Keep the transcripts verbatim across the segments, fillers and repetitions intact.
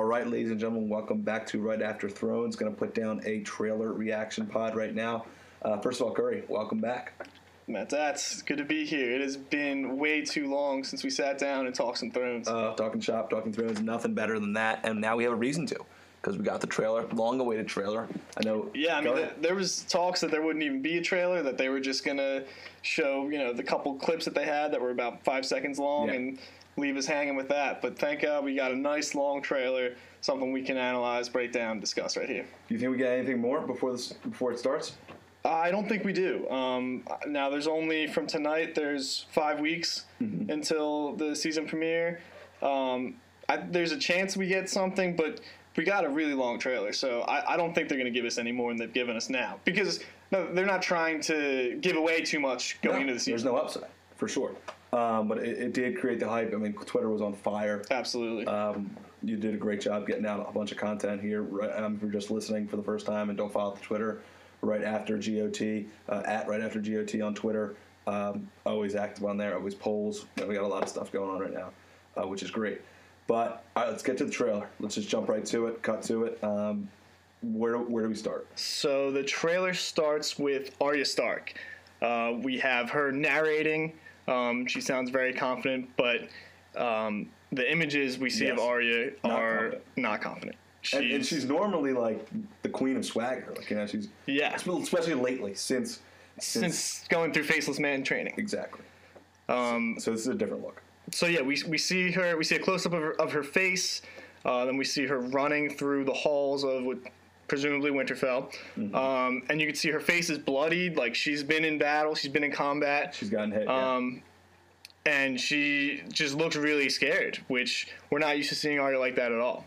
All right, ladies and gentlemen, welcome back to Right After Thrones. Going to put down a trailer reaction pod right now. Uh, first of all, Curry, welcome back. Matt, that's good to be here. It has been way too long since we sat down and talked some Thrones. Uh, talking shop, talking Thrones, nothing better than that. And now we have a reason to, because we got the trailer, long-awaited trailer. I know. Yeah, I mean, the, there was talks that there wouldn't even be a trailer, that they were just going to show, you know, the couple clips that they had that were about five seconds long Yeah. and leave us hanging with that. But thank God we got a nice long trailer, something we can analyze, break down, discuss right here. Do you think we got anything more before this before it starts? I don't think we do. Um, now, there's only, from tonight, there's five weeks mm-hmm. until the season premiere. Um, I, there's a chance we get something, but we got a really long trailer, so I, I don't think they're going to give us any more than they've given us now. Because no, they're not trying to give away too much going no, into the season. There's no upside, for sure. Um, but it, it did create the hype. I mean, Twitter was on fire. Absolutely. Um, you did a great job getting out a bunch of content here. Right, um, if you're just listening for the first time and don't follow the Twitter, Right After G O T, uh, at Right After G O T on Twitter. Um, always active on there, always polls. We got a lot of stuff going on right now, uh, which is great. But all right, let's get to the trailer. Let's just jump right to it, cut to it. Um, where, where do we start? So the trailer starts with Arya Stark. Uh, we have her narrating. Um, she sounds very confident, but um, the images we see yes. of Arya not are confident. not confident. She's, and, and she's normally like the queen of swagger. Like, you know, she's yeah, especially lately since since, since going through Faceless Man training. Exactly. Um, so, so this is a different look. So yeah, we we see her. We see a close up of her, of her face. Uh, then we see her running through the halls of what presumably Winterfell, mm-hmm. um, and you can see her face is bloodied. Like she's been in battle. She's been in combat. She's gotten hit. Um, yeah. And she just looks really scared, which we're not used to seeing Arya like that at all.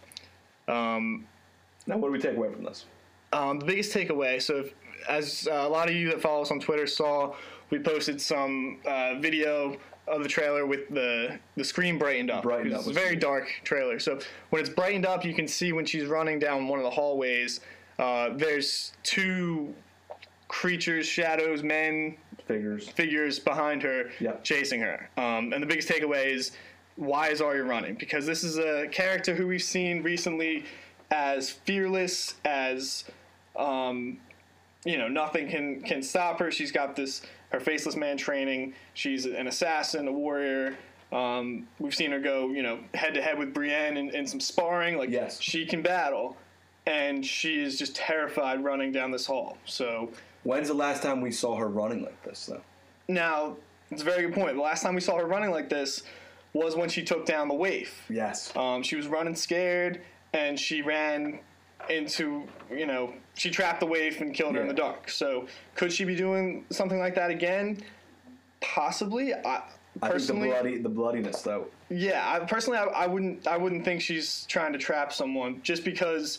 Um, now, what do we take away from this? Um, the biggest takeaway, so if, as uh, a lot of you that follow us on Twitter saw, we posted some uh, video of the trailer with the the screen brightened up. Brightened up. It's a very sweet. dark trailer. So when it's brightened up, you can see when she's running down one of the hallways, uh, there's two creatures, shadows, men, figures, figures behind her, yep. chasing her. Um, and the biggest takeaway is, why is Arya running? Because this is a character who we've seen recently as fearless, as um, you know, nothing can can stop her. She's got this her Faceless Man training. She's an assassin, a warrior. Um, we've seen her go, you know, head to head with Brienne in, in some sparring. Like, yes. she can battle, and she is just terrified running down this hall. So, when's the last time we saw her running like this, though? Now, it's a very good point. The last time we saw her running like this was when she took down the waif. Yes. Um, she was running scared, and she ran into, you know, she trapped the waif and killed her yeah. in the dark. So could she be doing something like that again? Possibly. I, personally, I think the bloody, the bloodiness, though. Yeah, I, personally, I, I wouldn't, I wouldn't think she's trying to trap someone just because.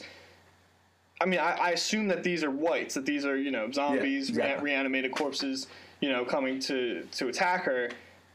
I mean, I, I assume that these are whites, that these are, you know, zombies, yeah, exactly. re- reanimated corpses, you know, coming to to attack her,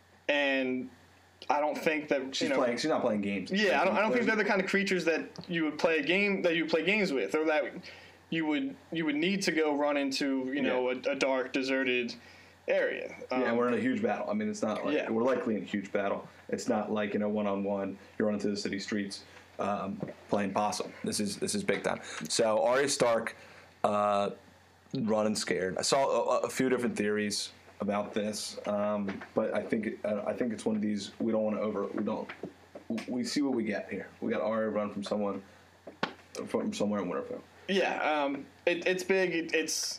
and I don't think that she's you know, playing. She's not playing games. Yeah, I don't. I don't think they're the kind of creatures that you would play a game that you would play games with, or that you would you would need to go run into, you know, yeah. a, a dark, deserted area. Um, yeah, we're in a huge battle. I mean, it's not like yeah. we're likely in a huge battle. It's not like, you know, one on one. You're running through the city streets um, playing possum. This is this is big time. So Arya Stark, uh, running scared. I saw a, a few different theories about this, um, but I think it, uh, I think it's one of these we don't want to over we don't we see what we get here. We got Arya run from someone from somewhere in Winterfell. Yeah, um, it, it's big. It, it's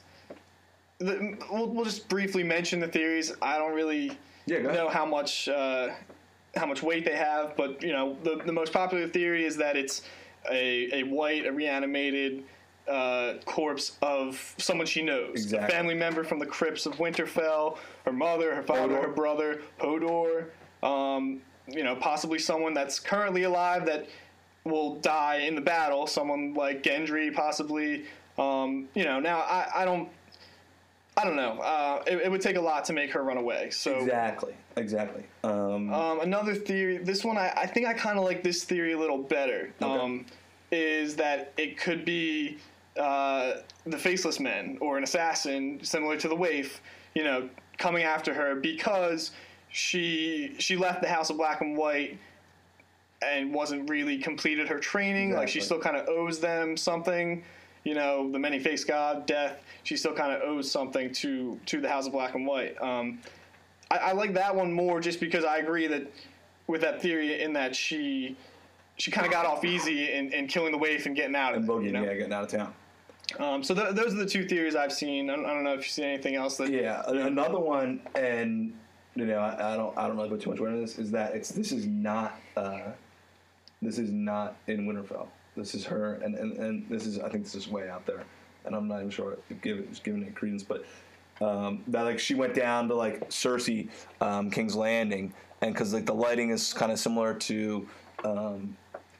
the, we'll, we'll just briefly mention the theories. I don't really yeah, know how much uh, how much weight they have, but you know the the most popular theory is that it's a a white, a reanimated Uh, corpse of someone she knows, exactly. a family member from the crypts of Winterfell, her mother, her father, Hodor. her brother, Hodor, um, you know, possibly someone that's currently alive that will die in the battle, someone like Gendry, possibly, um, you know, now I, I don't, I don't know, uh, it, it would take a lot to make her run away, so. Exactly, exactly. Um, um, another theory, this one, I, I think I kind of like this theory a little better, okay. um, is that it could be Uh, the Faceless Men or an assassin similar to the waif, you know, coming after her because she she left the House of Black and White and wasn't really completed her training. Exactly. Like she still kind of owes them something. You know, the many-faced god, death. She still kind of owes something to to the House of Black and White. Um, I, I like that one more just because I agree that with that theory in that she she kind of got off easy in, in killing the waif and getting out of and it. Boogie, you know? yeah, getting out of town. Um, so th- those are the two theories I've seen. I don't, I don't know if you've seen anything else. That yeah, another one, and you know, I, I don't, I don't really put too much weight on this. Is that it's this is not, uh, this is not in Winterfell. This is her, and, and, and this is, I think this is way out there, and I'm not even sure if give it, just giving it credence, but um, that like she went down to like Cersei, um, King's Landing, and because like the lighting is kind of similar to. Um,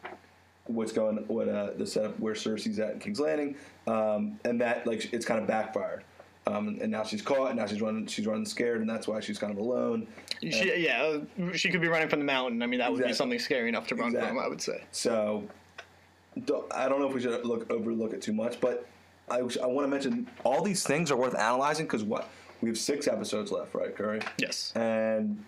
what's going what uh the setup where Cersei's at in King's Landing, um and that like it's kind of backfired, um and now she's caught, and now she's running she's running scared, and that's why she's kind of alone. She, yeah she could be running from the mountain. I mean, that exactly. would be something scary enough to run exactly. from, I would say. So don't, I don't know if we should look overlook it too much, but I, I want to mention all these things are worth analyzing because what we have six episodes left, right, Curry? Yes. And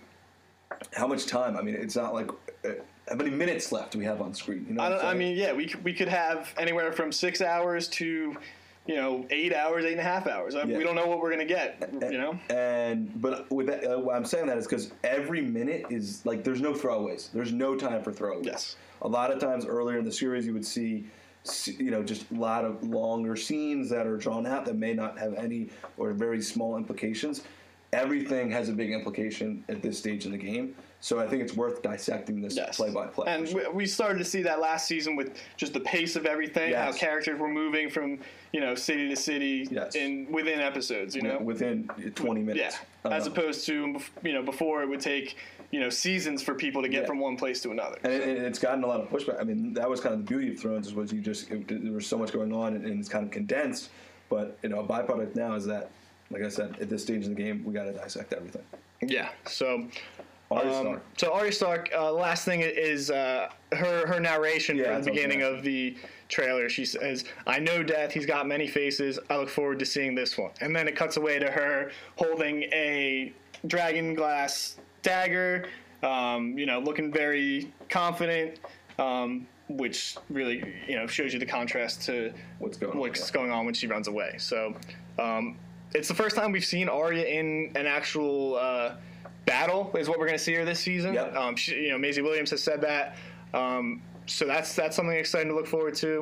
how much time? I mean, it's not like uh, how many minutes left do we have on screen? You know I, don't, I mean, yeah, we could, we could have anywhere from six hours to, you know, eight hours, eight and a half hours. I, yeah. We don't know what we're gonna get. And, you know. And but with that, uh, why I'm saying that is because every minute is like there's no throwaways. There's no time for throwaways. Yes. A lot of times earlier in the series, you would see, you know, just a lot of longer scenes that are drawn out that may not have any or very small implications. Everything has a big implication at this stage in the game. So I think it's worth dissecting this yes. play by play. And sure. we started to see that last season with just the pace of everything, yes. how characters were moving from, you know, city to city yes. in within episodes, you know, within twenty minutes. Yeah, as uh, opposed to, you know, before it would take, you know, seasons for people to get yeah. from one place to another. And it, it's gotten a lot of pushback. I mean, that was kind of the beauty of Thrones, was you just it, there was so much going on, and, and it's kind of condensed. But you know, a byproduct now is that, like I said, at this stage in the game, we got to dissect everything. Yeah. So. Arya um, Stark. So Arya Stark. Uh, last thing is uh, her her narration yeah, from the beginning of the trailer. She says, "I know death. He's got many faces. I look forward to seeing this one." And then it cuts away to her holding a dragon glass dagger. Um, you know, looking very confident. Um, which really, you know, shows you the contrast to what's going what's on, going on when she runs away. So um, it's the first time we've seen Arya in an actual uh, battle, is what we're going to see her this season. Yep. Um, she, you know, Maisie Williams has said that. Um, so that's that's something exciting to look forward to.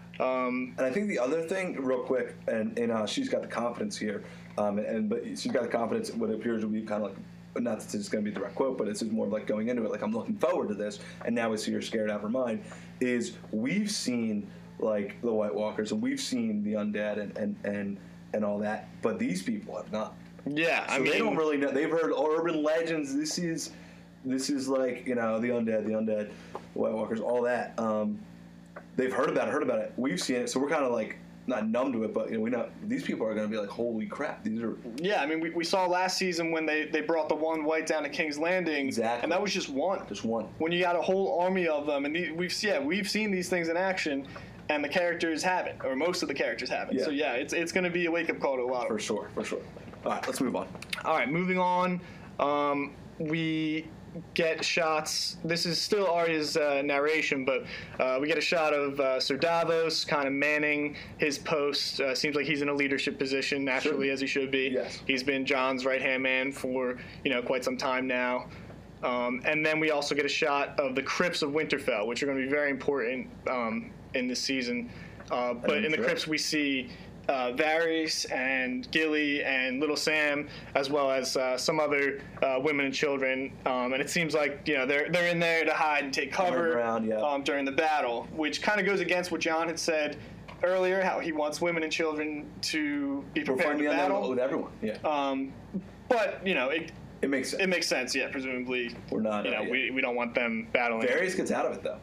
Um, and I think the other thing, real quick, and, and uh, she's got the confidence here, um, and, and but she's got the confidence. What appears to be kind of like, not that it's going to be a direct quote, but it's just more like going into it, like I'm looking forward to this, and now we see her scared out of her mind. Is we've seen like the White Walkers, and we've seen the undead, and and and, and all that, but these people have not. Yeah, so I mean, they don't really know. They've heard urban legends. This is, this is like, you know, the undead, the undead, White Walkers, all that. Um, they've heard about it, heard about it. We've seen it, so we're kind of like not numb to it, but you know, we know these people are going to be like, holy crap, these are. Yeah, I mean, we, we saw last season when they, they brought the one white down to King's Landing, exactly, and that was just one, just one. When you got a whole army of them, and the, we've yeah we've seen these things in action. And the characters haven't, or most of the characters haven't. Yeah. So yeah, it's it's going to be a wake up call to a lot of for them. sure, for sure. All right, let's move on. All right, moving on. Um, we get shots. This is still Arya's uh, narration, but uh, we get a shot of uh, Sir Davos kind of manning his post. Uh, seems like he's in a leadership position naturally, sure. as he should be. Yes. He's been Jon's right hand man for you know quite some time now. Um, and then we also get a shot of the crypts of Winterfell, which are going to be very important um, in this season. Uh, but in the sure. crypts we see uh, Varys and Gilly and Little Sam, as well as uh, some other uh, women and children. Um, and it seems like you know they're they're in there to hide and take cover around, yeah. um, during the battle, which kind of goes against what Jon had said earlier, how he wants women and children to be prepared to battle with everyone. Yeah. Um, but you know it. It makes sense. It makes sense, yeah. Presumably, we're not. You know, uh, yeah. we we don't want them battling. Varys gets out of it though.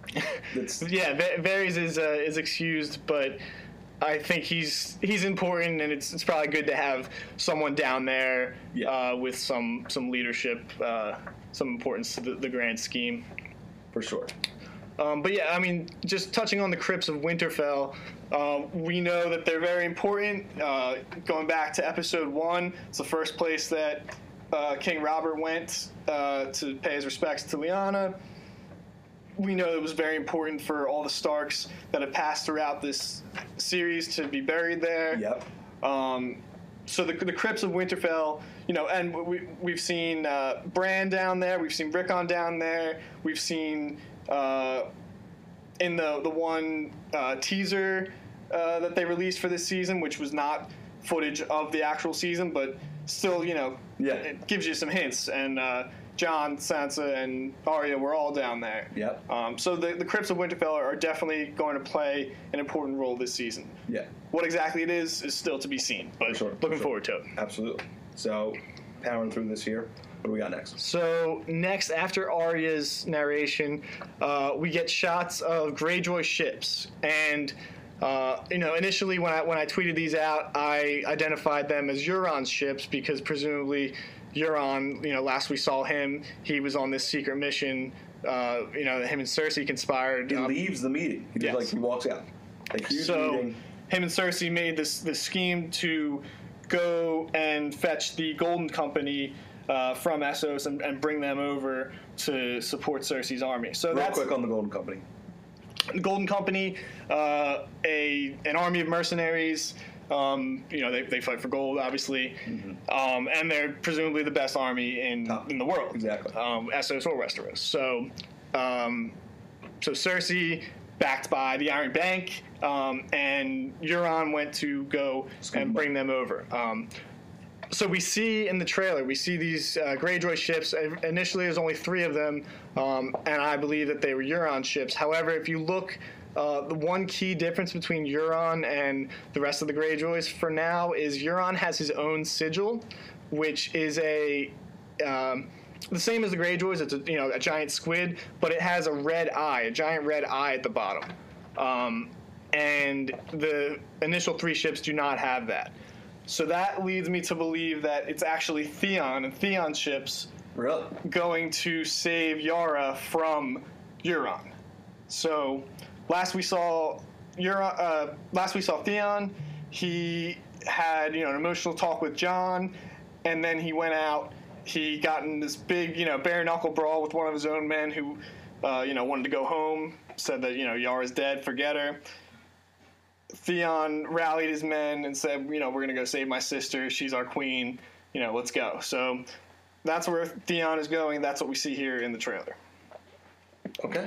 yeah, Varys is uh, is excused, but I think he's he's important, and it's it's probably good to have someone down there yeah. uh, with some some leadership, uh, some importance to the, the grand scheme. For sure. Um, but yeah, I mean, just touching on the crypts of Winterfell, uh, we know that they're very important. Uh, going back to episode one, it's the first place that Uh, King Robert went uh, to pay his respects to Lyanna. we know it was very important for all the Starks that have passed throughout this series to be buried there. Yep. Um, so the, the crypts of Winterfell, you know, and we, we've seen uh, Bran down there, we've seen Rickon down there, we've seen uh, in the the one uh, teaser uh, that they released for this season, which was not footage of the actual season, but still, you know, Yeah. it gives you some hints. And uh, Jon, Sansa, and Arya were all down there. Yep. Um, so the, the Crypts of Winterfell are definitely going to play an important role this season. Yeah. What exactly it is is still to be seen, but For sure, looking for sure. forward to it. Absolutely. So, powering through this here, what do we got next? So next, after Arya's narration, uh, we get shots of Greyjoy ships, and uh, you know, initially when I when I tweeted these out, I identified them as Euron's ships because presumably Euron, you know, last we saw him, he was on this secret mission. Uh, you know, him and Cersei conspired. He um, leaves the meeting. He just yes. like he walks out. A huge So meeting. him and Cersei made this this scheme to go and fetch the Golden Company uh, from Essos and, and bring them over to support Cersei's army. So Real that's quick on the Golden Company. the Golden Company, uh, a an army of mercenaries. Um, you know, they, they fight for gold, obviously, Mm-hmm. um, and they're presumably the best army in Top. in the world. Exactly. Um, Essos or Westeros. So, um, so Cersei, backed by the Iron Bank, um, and Euron went to go Scoop and them bring them over. Um, so we see in the trailer, we see these uh, Greyjoy ships. Initially, there's only three of them, um, and I believe that they were Euron ships. However, if you look, uh, the one key difference between Euron and the rest of the Greyjoys for now is Euron has his own sigil, which is a um, the same as the Greyjoys. It's a, you know, a giant squid, but it has a red eye, a giant red eye at the bottom. Um, and the initial three ships do not have that. So that leads me to believe that it's actually Theon and Theon's ships Really? going to save Yara from Euron. So last we saw Euron, uh, last we saw Theon, he had, you know, an emotional talk with Jon, and then he went out. He got in this big, you know, bare knuckle brawl with one of his own men who, uh, you know, wanted to go home. Said that, you know, Yara's dead, forget her. Theon rallied his men and said, you know, we're gonna go save my sister. She's our queen. You know, let's go. So that's where Theon is going. That's what we see here in the trailer. Okay.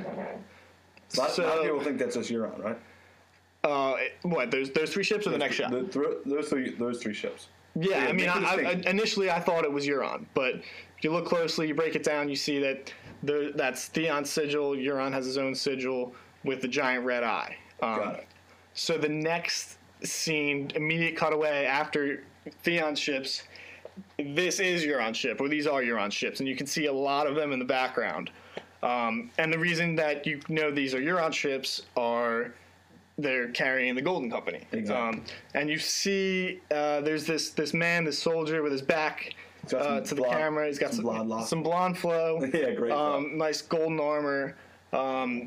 A lot, a lot So- of people think that's just Euron, right? Uh, what? There's there's three ships or the next shot? The, the, those three, those three ships. Yeah, Yeah, I mean, make I, the I, distinction. initially I thought it was Euron, but if you look closely, you break it down, you see that there, that's Theon's sigil. Euron has his own sigil with the giant red eye. Um, Got it. So the next scene, immediate cutaway after Theon's ships, this is Euron's ship, or these are Euron's ships, and you can see a lot of them in the background. Um, and the reason that you know these are Euron ships are they're carrying the Golden Company. Exactly. Um, and you see uh, there's this this man, this soldier with his back got uh, some to the blonde- camera. He's got some some, blonde locks. some blonde flow. Yeah, great flow. Um, nice golden armor. Um,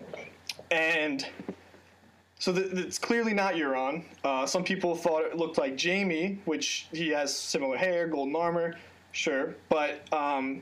and so th- it's clearly not Euron. Uh, some people thought it looked like Jaime, which he has similar hair, golden armor, sure. But um,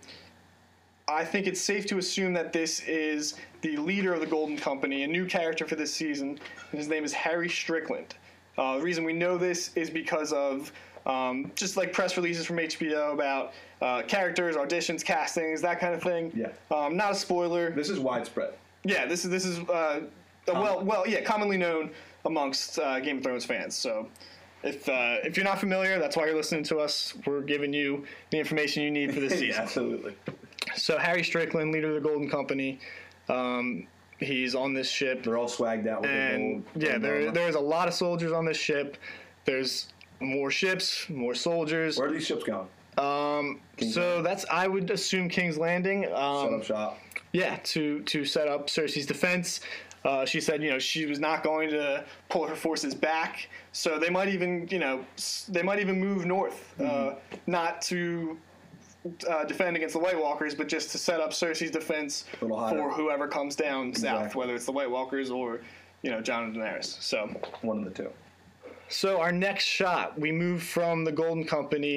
I think it's safe to assume that this is the leader of the Golden Company, a new character for this season, and his name is Harry Strickland. Uh, the reason we know this is because of um, just like press releases from H B O about uh, characters, auditions, castings, that kind of thing. Yeah. Um, not a spoiler. This is widespread. Yeah, this is this is uh, a well, well, yeah, commonly known amongst uh, Game of Thrones fans. So, if uh, if you're not familiar, that's why you're listening to us. We're giving you the information you need for this Yeah, season. absolutely. So Harry Strickland, leader of the Golden Company, um, he's on this ship, They're all swagged out with and the gold. yeah, gold there armor. there's a lot of soldiers on this ship. There's more ships, more soldiers. Where are these ships going? Um, so that's I would assume King's Landing. Set Um, up shop. Yeah, to to set up Cersei's defense. Uh, she said, you know, she was not going to pull her forces back, so they might even, you know, s- they might even move north, uh, not to uh, defend against the White Walkers, but just to set up Cersei's defense A little higher. for whoever comes down south, Exactly. whether it's the White Walkers or, you know, Jon and Daenerys. So, One of the two. so our next shot, we move from the Golden Company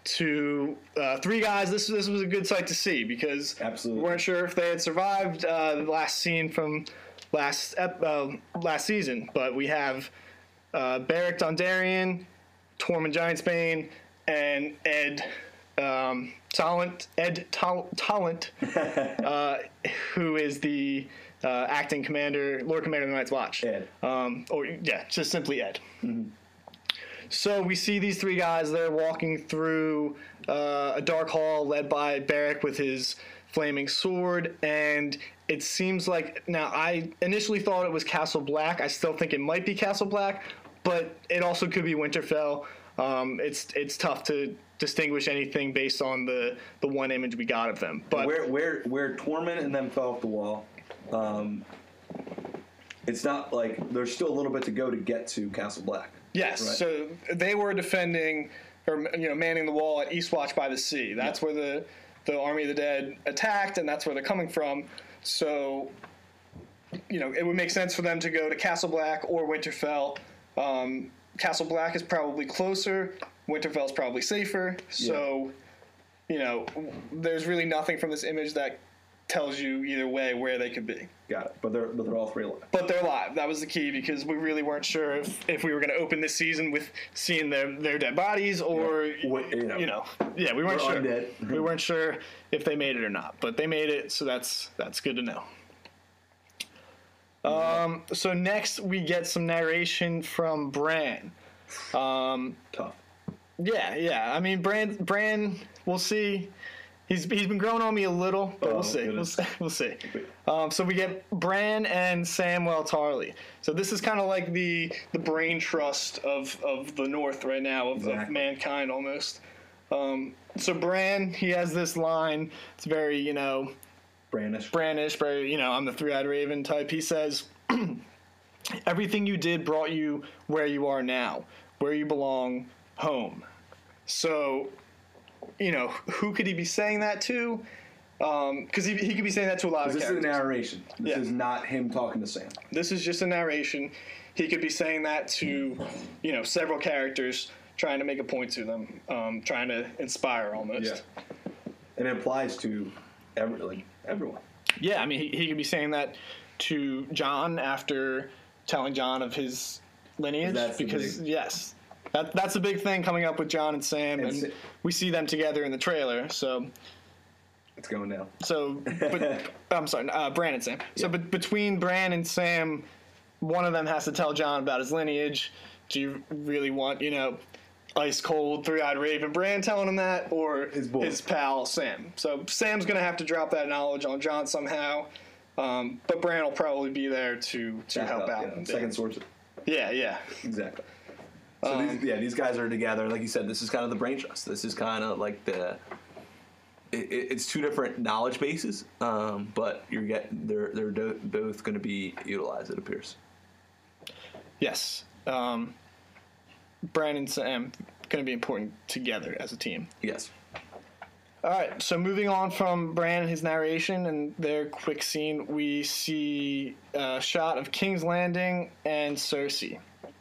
to uh, three guys. This this was a good sight to see because Absolutely. we weren't sure if they had survived uh, the last scene from last ep- uh, last season. But we have uh, Beric Dondarrion, Tormund Giantsbane, and Ed um, Talent. Ed Tal- Talent, uh, who is the uh, acting commander, Lord Commander of the Night's Watch. Ed. Um, or yeah, just simply Ed. Mm-hmm. So we see these three guys. They're walking through uh, a dark hall led by Beric with his flaming sword, and it seems like now I initially thought it was Castle Black. I still think it might be Castle Black, but it also could be Winterfell. Um, it's it's tough to distinguish anything based on the, the one image we got of them. But where where where Tormund and them fell off the wall, um, it's not like there's still a little bit to go to get to Castle Black. Yes, right? So they were defending, or you know, manning the wall at Eastwatch by the Sea. That's yeah. where the the Army of the Dead attacked, and that's where they're coming from. So, you know, it would make sense for them to go to Castle Black or Winterfell. Um, Castle Black is probably closer. Winterfell is probably safer. So, yeah. you know, there's really nothing from this image that tells you either way where they could be. Got it. But they're but they're all three alive. But they're alive. That was the key because we really weren't sure if, if we were going to open this season with seeing their, their dead bodies or yeah. What, you, know, you know, yeah, we weren't sure. Undead. We weren't sure if they made it or not, but they made it, so that's that's good to know. Um, so next we get some narration from Bran. Um, Tough. Yeah, yeah. I mean, Bran. Bran. We'll see. He's he's been growing on me a little, but oh, we'll see. We'll see. We'll see. Um, so we get Bran and Samwell Tarly. So this is kind of like the the brain trust of, of the North right now, of, exactly. of mankind almost. Um, so Bran, he has this line. It's very, you know, Brandish. Brandish, very, you know, I'm the three-eyed raven type. He says, everything you did brought you where you are now, where you belong, home. So, you know, who could he be saying that to? Because um, he, he could be saying that to a lot of this characters. This is a narration. This yeah. is not him talking to Sam. This is just a narration. He could be saying that to, you know, several characters, trying to make a point to them, um, trying to inspire almost. Yeah. And it applies to every, like, everyone. Yeah, I mean, he, he could be saying that to Jon after telling Jon of his lineage. That's because, yes, that, that's a big thing coming up with Jon and Sam, and, and we see them together in the trailer, so... It's going down. So, but, I'm sorry, uh, Bran and Sam. Yeah. So, but between Bran and Sam, one of them has to tell Jon about his lineage. Do you really want, you know, ice cold, three-eyed raven Bran telling him that, or his, his pal Sam? So Sam's going to have to drop that knowledge on Jon somehow, um, but Bran will probably be there to to Back help up, out. Yeah. Second source. Yeah, yeah, exactly. So um, these, yeah, these guys are together. Like you said, this is kind of the brain trust. This is kind of like the. It, it's two different knowledge bases, um, but you're getting they're they're do, both going to be utilized. It appears. Yes, um, Bran and Sam going to be important together as a team. Yes. All right, so moving on from Bran and his narration and their quick scene, we see a shot of King's Landing and Cersei.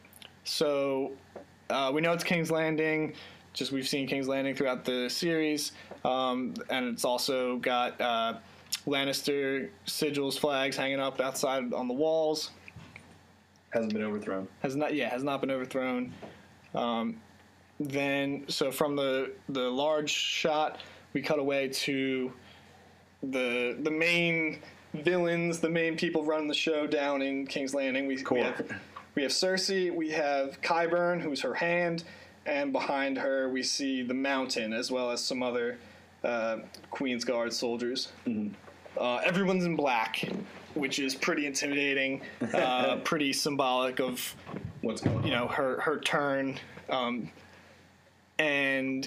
So uh, we know it's King's Landing, just we've seen King's Landing throughout the series, um, and it's also got uh, Lannister sigils, flags hanging up outside on the walls. Hasn't been overthrown. Has not, yeah, has not been overthrown. Um, then, so from the the large shot, we cut away to the the main villains, the main people running the show down in King's Landing. We, we have we have Cersei, we have Qyburn, who's her hand, and behind her we see the Mountain, as well as some other uh, Queen's Guard soldiers. Mm-hmm. Uh, everyone's in black, which is pretty intimidating, uh, pretty symbolic of what's going on. You know, her her turn, um, and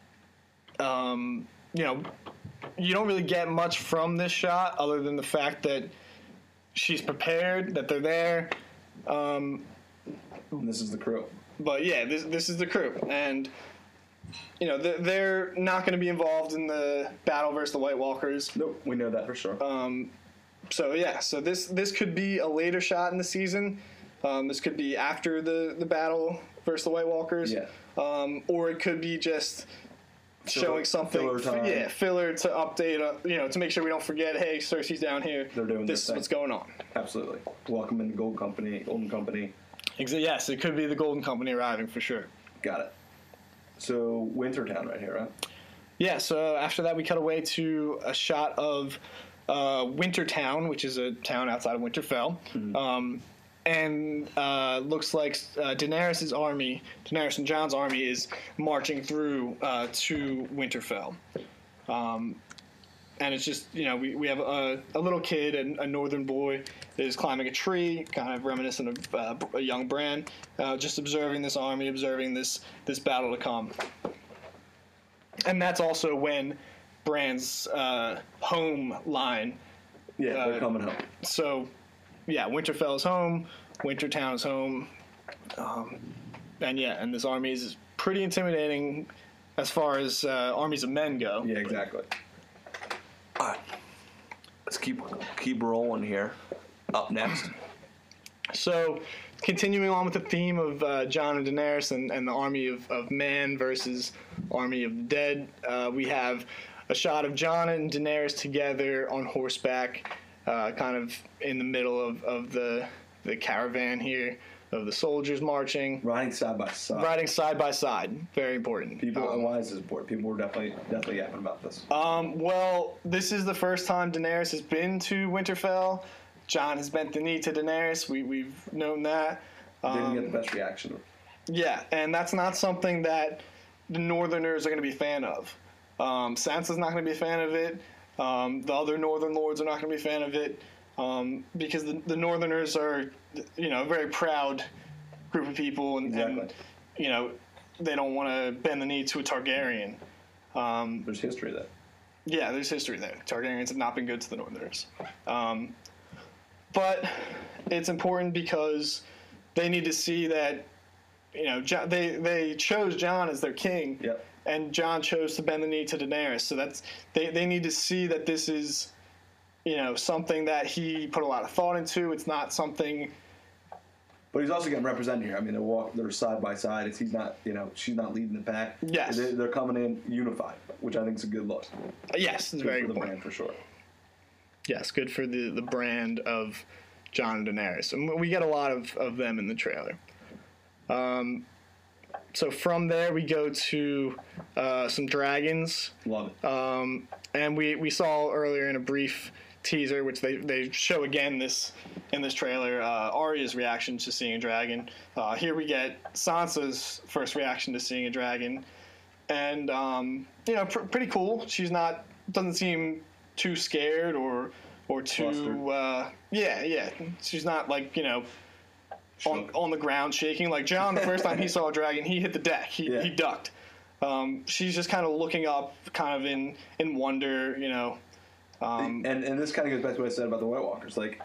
um, you know, you don't really get much from this shot other than the fact that she's prepared, that they're there. Um, and this is the crew. But yeah, this this is the crew, and you know they're not going to be involved in the battle versus the White Walkers. Nope, we know that for sure. Um, so yeah, so this this could be a later shot in the season. Um, this could be after the, the battle versus the White Walkers. Yeah. Um, or it could be just showing something, filler time. yeah, filler to update, uh, you know, to make sure we don't forget, hey, Cersei's down here. They're doing this. their Is thing. what's going on. Absolutely. Welcome in the Gold Company, Golden Company. Exa- yes, it could be the Golden Company arriving for sure. Got it. So Wintertown right here, right? Yeah, so after that we cut away to a shot of uh, Wintertown, which is a town outside of Winterfell. Mm-hmm. Um, and uh, looks like uh, Daenerys' army, Daenerys and Jon's army, is marching through uh, to Winterfell. Um, and it's just, you know, we, we have a, a little kid, and a northern boy, that is climbing a tree, kind of reminiscent of uh, a young Bran, uh, just observing this army, observing this, this battle to come. And that's also when Bran's uh, home line. Yeah, uh, they're coming home. So, yeah, Winterfell is home, Wintertown is home, um, and yeah, and this army is pretty intimidating as far as uh, armies of men go. Yeah, exactly. All right, let's keep keep rolling here. Up next. So, continuing on with the theme of uh, Jon and Daenerys and, and the army of, of man versus army of dead, uh, we have a shot of Jon and Daenerys together on horseback, uh, kind of in the middle of, of the the caravan here of the soldiers marching, Riding side by side. riding side by side. Very important. People, Um, and why is this important? People were definitely definitely yapping about this. Um, well, this is the first time Daenerys has been to Winterfell. Jon has bent the knee to Daenerys. We, we've known that. Um, Didn't get the best reaction. Yeah, and that's not something that the Northerners are going to be a fan of. Um, Sansa's not going to be a fan of it. Um, the other Northern Lords are not going to be a fan of it um, because the, the Northerners are, you know, a very proud group of people, and, Exactly. and you know, they don't want to bend the knee to a Targaryen. Um, There's history there. yeah, there's history there. Targaryens have not been good to the Northerners. Um, but it's important because they need to see that, you know, Jon, they they chose Jon as their king, Yep. and Jon chose to bend the knee to Daenerys. So that's they, they need to see that this is, you know, something that he put a lot of thought into. It's not something. But he's also getting represented here. I mean, they're walk, they're side by side. It's, he's not, you know, she's not leading the pack. Yes. They, they're coming in unified, which I think is a good look. Yes, it's Good very for the important. brand for sure. Yes, good for the, the brand of Jon and Daenerys. And we get a lot of, of them in the trailer. Um, so from there, we go to uh, some dragons. Love it. Um, and we, we saw earlier in a brief teaser, which they, they show again this in this trailer, uh, Arya's reaction to seeing a dragon. Uh, here we get Sansa's first reaction to seeing a dragon. And, um, you know, pr- pretty cool. She's not, doesn't seem too scared or or too, Flustered. uh, yeah, yeah. She's not like, you know, on, Shook. on the ground shaking. Like Jon, the first time he saw a dragon, he hit the deck. He, Yeah. he ducked. Um, she's just kind of looking up, kind of in, in wonder, you know. Um, and and this kind of goes back to what I said about the White Walkers. Like,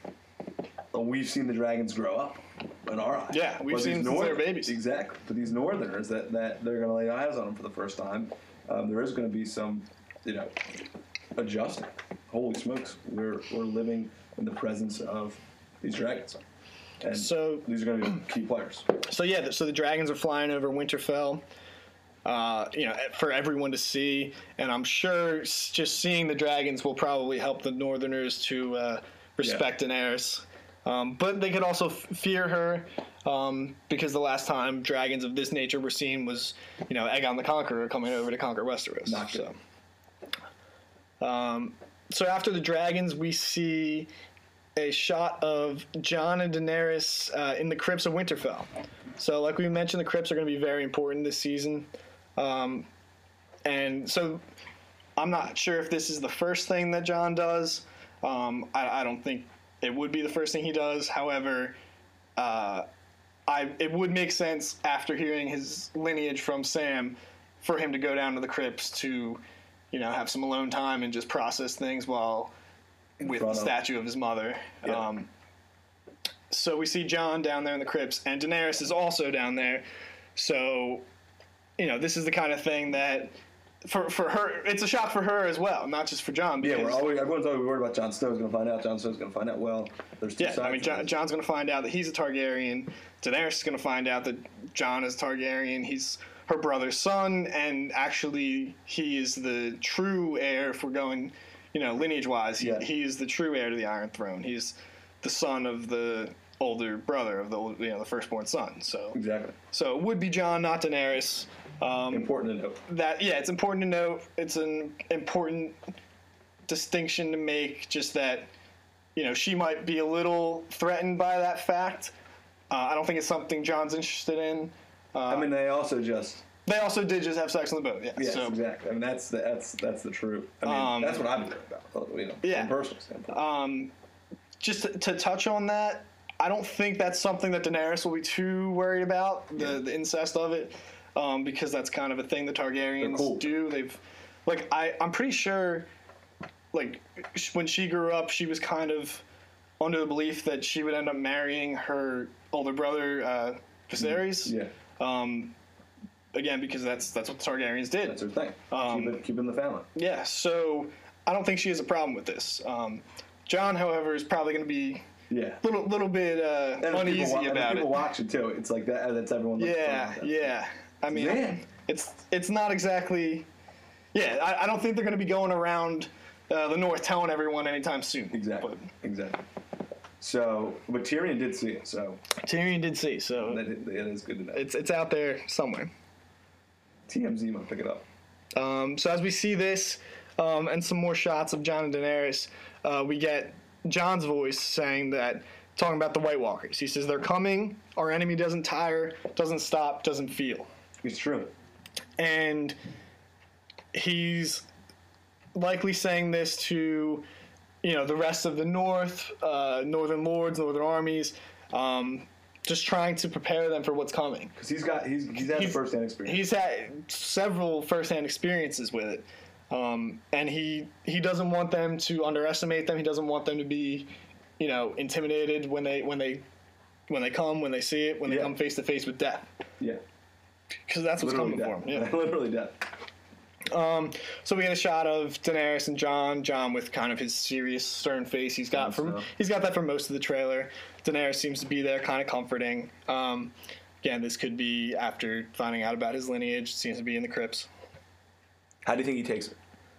we've seen the dragons grow up in our eyes. Yeah, we've But seen these them since they were Northern- babies. Exactly. But these Northerners that, that they're going to lay eyes on them for the first time, um, there is going to be some, you know, adjusting. Holy smokes, we're we're living in the presence of these dragons, and So- these are going to be key players. So yeah, so the dragons are flying over Winterfell, uh, you know, for everyone to see, and I'm sure s- just seeing the dragons will probably help the Northerners to uh, respect Daenerys. Um, but they could also f- fear her um, because the last time dragons of this nature were seen was, you know, Aegon the Conqueror coming over to conquer Westeros. Not good. So, um, so after the dragons, we see a shot of Jon and Daenerys uh, in the crypts of Winterfell. So, like we mentioned, the crypts are going to be very important this season. Um, and so, I'm not sure if this is the first thing that Jon does. Um, I, I don't think it would be the first thing he does. However, uh, I it would make sense after hearing his lineage from Sam for him to go down to the crypts to, you know, have some alone time and just process things while with the front of- statue of his mother. Yeah. Um, so we see Jon down there in the crypts, and Daenerys is also down there. So, you know, this is the kind of thing that for for her, it's a shot for her as well, not just for Jon. Yeah, because- we're always everyone's always worried about Jon Snow's going to find out. Jon Snow's going to find out. Well, there's two Yeah, sides. I mean, to Jon, this. Jon's going to find out that he's a Targaryen. Daenerys is going to find out that Jon is Targaryen. He's her brother's son, and actually he is the true heir if we're going, you know, lineage-wise. He, Yeah. he is the true heir to the Iron Throne. He's the son of the older brother of the you know the firstborn son. So Exactly. so it would be Jon, not Daenerys. Um, Important to note. that yeah, it's important to note. It's an important distinction to make. Just that, you know, she might be a little threatened by that fact. Uh, I don't think it's something Jon's interested in. Uh, I mean, they also just. they also did just have sex on the boat. Yeah. Yes, so, exactly. I mean, that's the, that's that's the truth. I mean, Um, that's what I'm worried about. You know, yeah. from a personal standpoint. Um, just to, to touch on that, I don't think that's something that Daenerys will be too worried about, the, Yeah. the incest of it, um, because that's kind of a thing the Targaryens cool. do. They've, like, I, I'm pretty sure, like, sh- when she grew up, she was kind of under the belief that she would end up marrying her older brother, uh, Viserys. yeah, Um, again, because that's that's what the Targaryens did. that's her thing. Um, keep it keep it in the family. Yeah, so I don't think she has a problem with this. Um, Jon, however, is probably going to be Yeah. a little, little bit uh, And if people uneasy wa- and if about people it. watch it too. It's like that. That's everyone. Looks Yeah, fun. yeah. I mean, Man. it's it's not exactly. Yeah, I, I don't think they're going to be going around uh, the North telling everyone anytime soon. Exactly. Exactly. So, but Tyrion did see it, so But Tyrion did see, so that it, it is good to know. it's it's out there somewhere. T M Z might pick it up. Um, so as we see this um, and some more shots of Jon and Daenerys, uh, we get Jon's voice saying that, talking about the White Walkers. He says, they're coming, our enemy doesn't tire, doesn't stop, doesn't feel. It's true. And he's likely saying this to, you know, the rest of the North, uh, Northern Lords, Northern armies, um, just trying to prepare them for what's coming. Because he's got he's he's had He's- first-hand experience. He's had several firsthand experiences with it, um, and he he doesn't want them to underestimate them. He doesn't want them to be, you know, intimidated when they when they when they come, when they see it, when they Yeah. come face to face with death, yeah. because that's what's Literally coming death. for him. Yeah. Literally death. Um, so we get a shot of Daenerys and Jon. Jon with kind of his serious, stern face. He's got from stuff. he's got that for most of the trailer. Daenerys seems to be there, kind of comforting. Um, again, this could be after finding out about his lineage. Seems to be in the crypts. How do you think he takes it?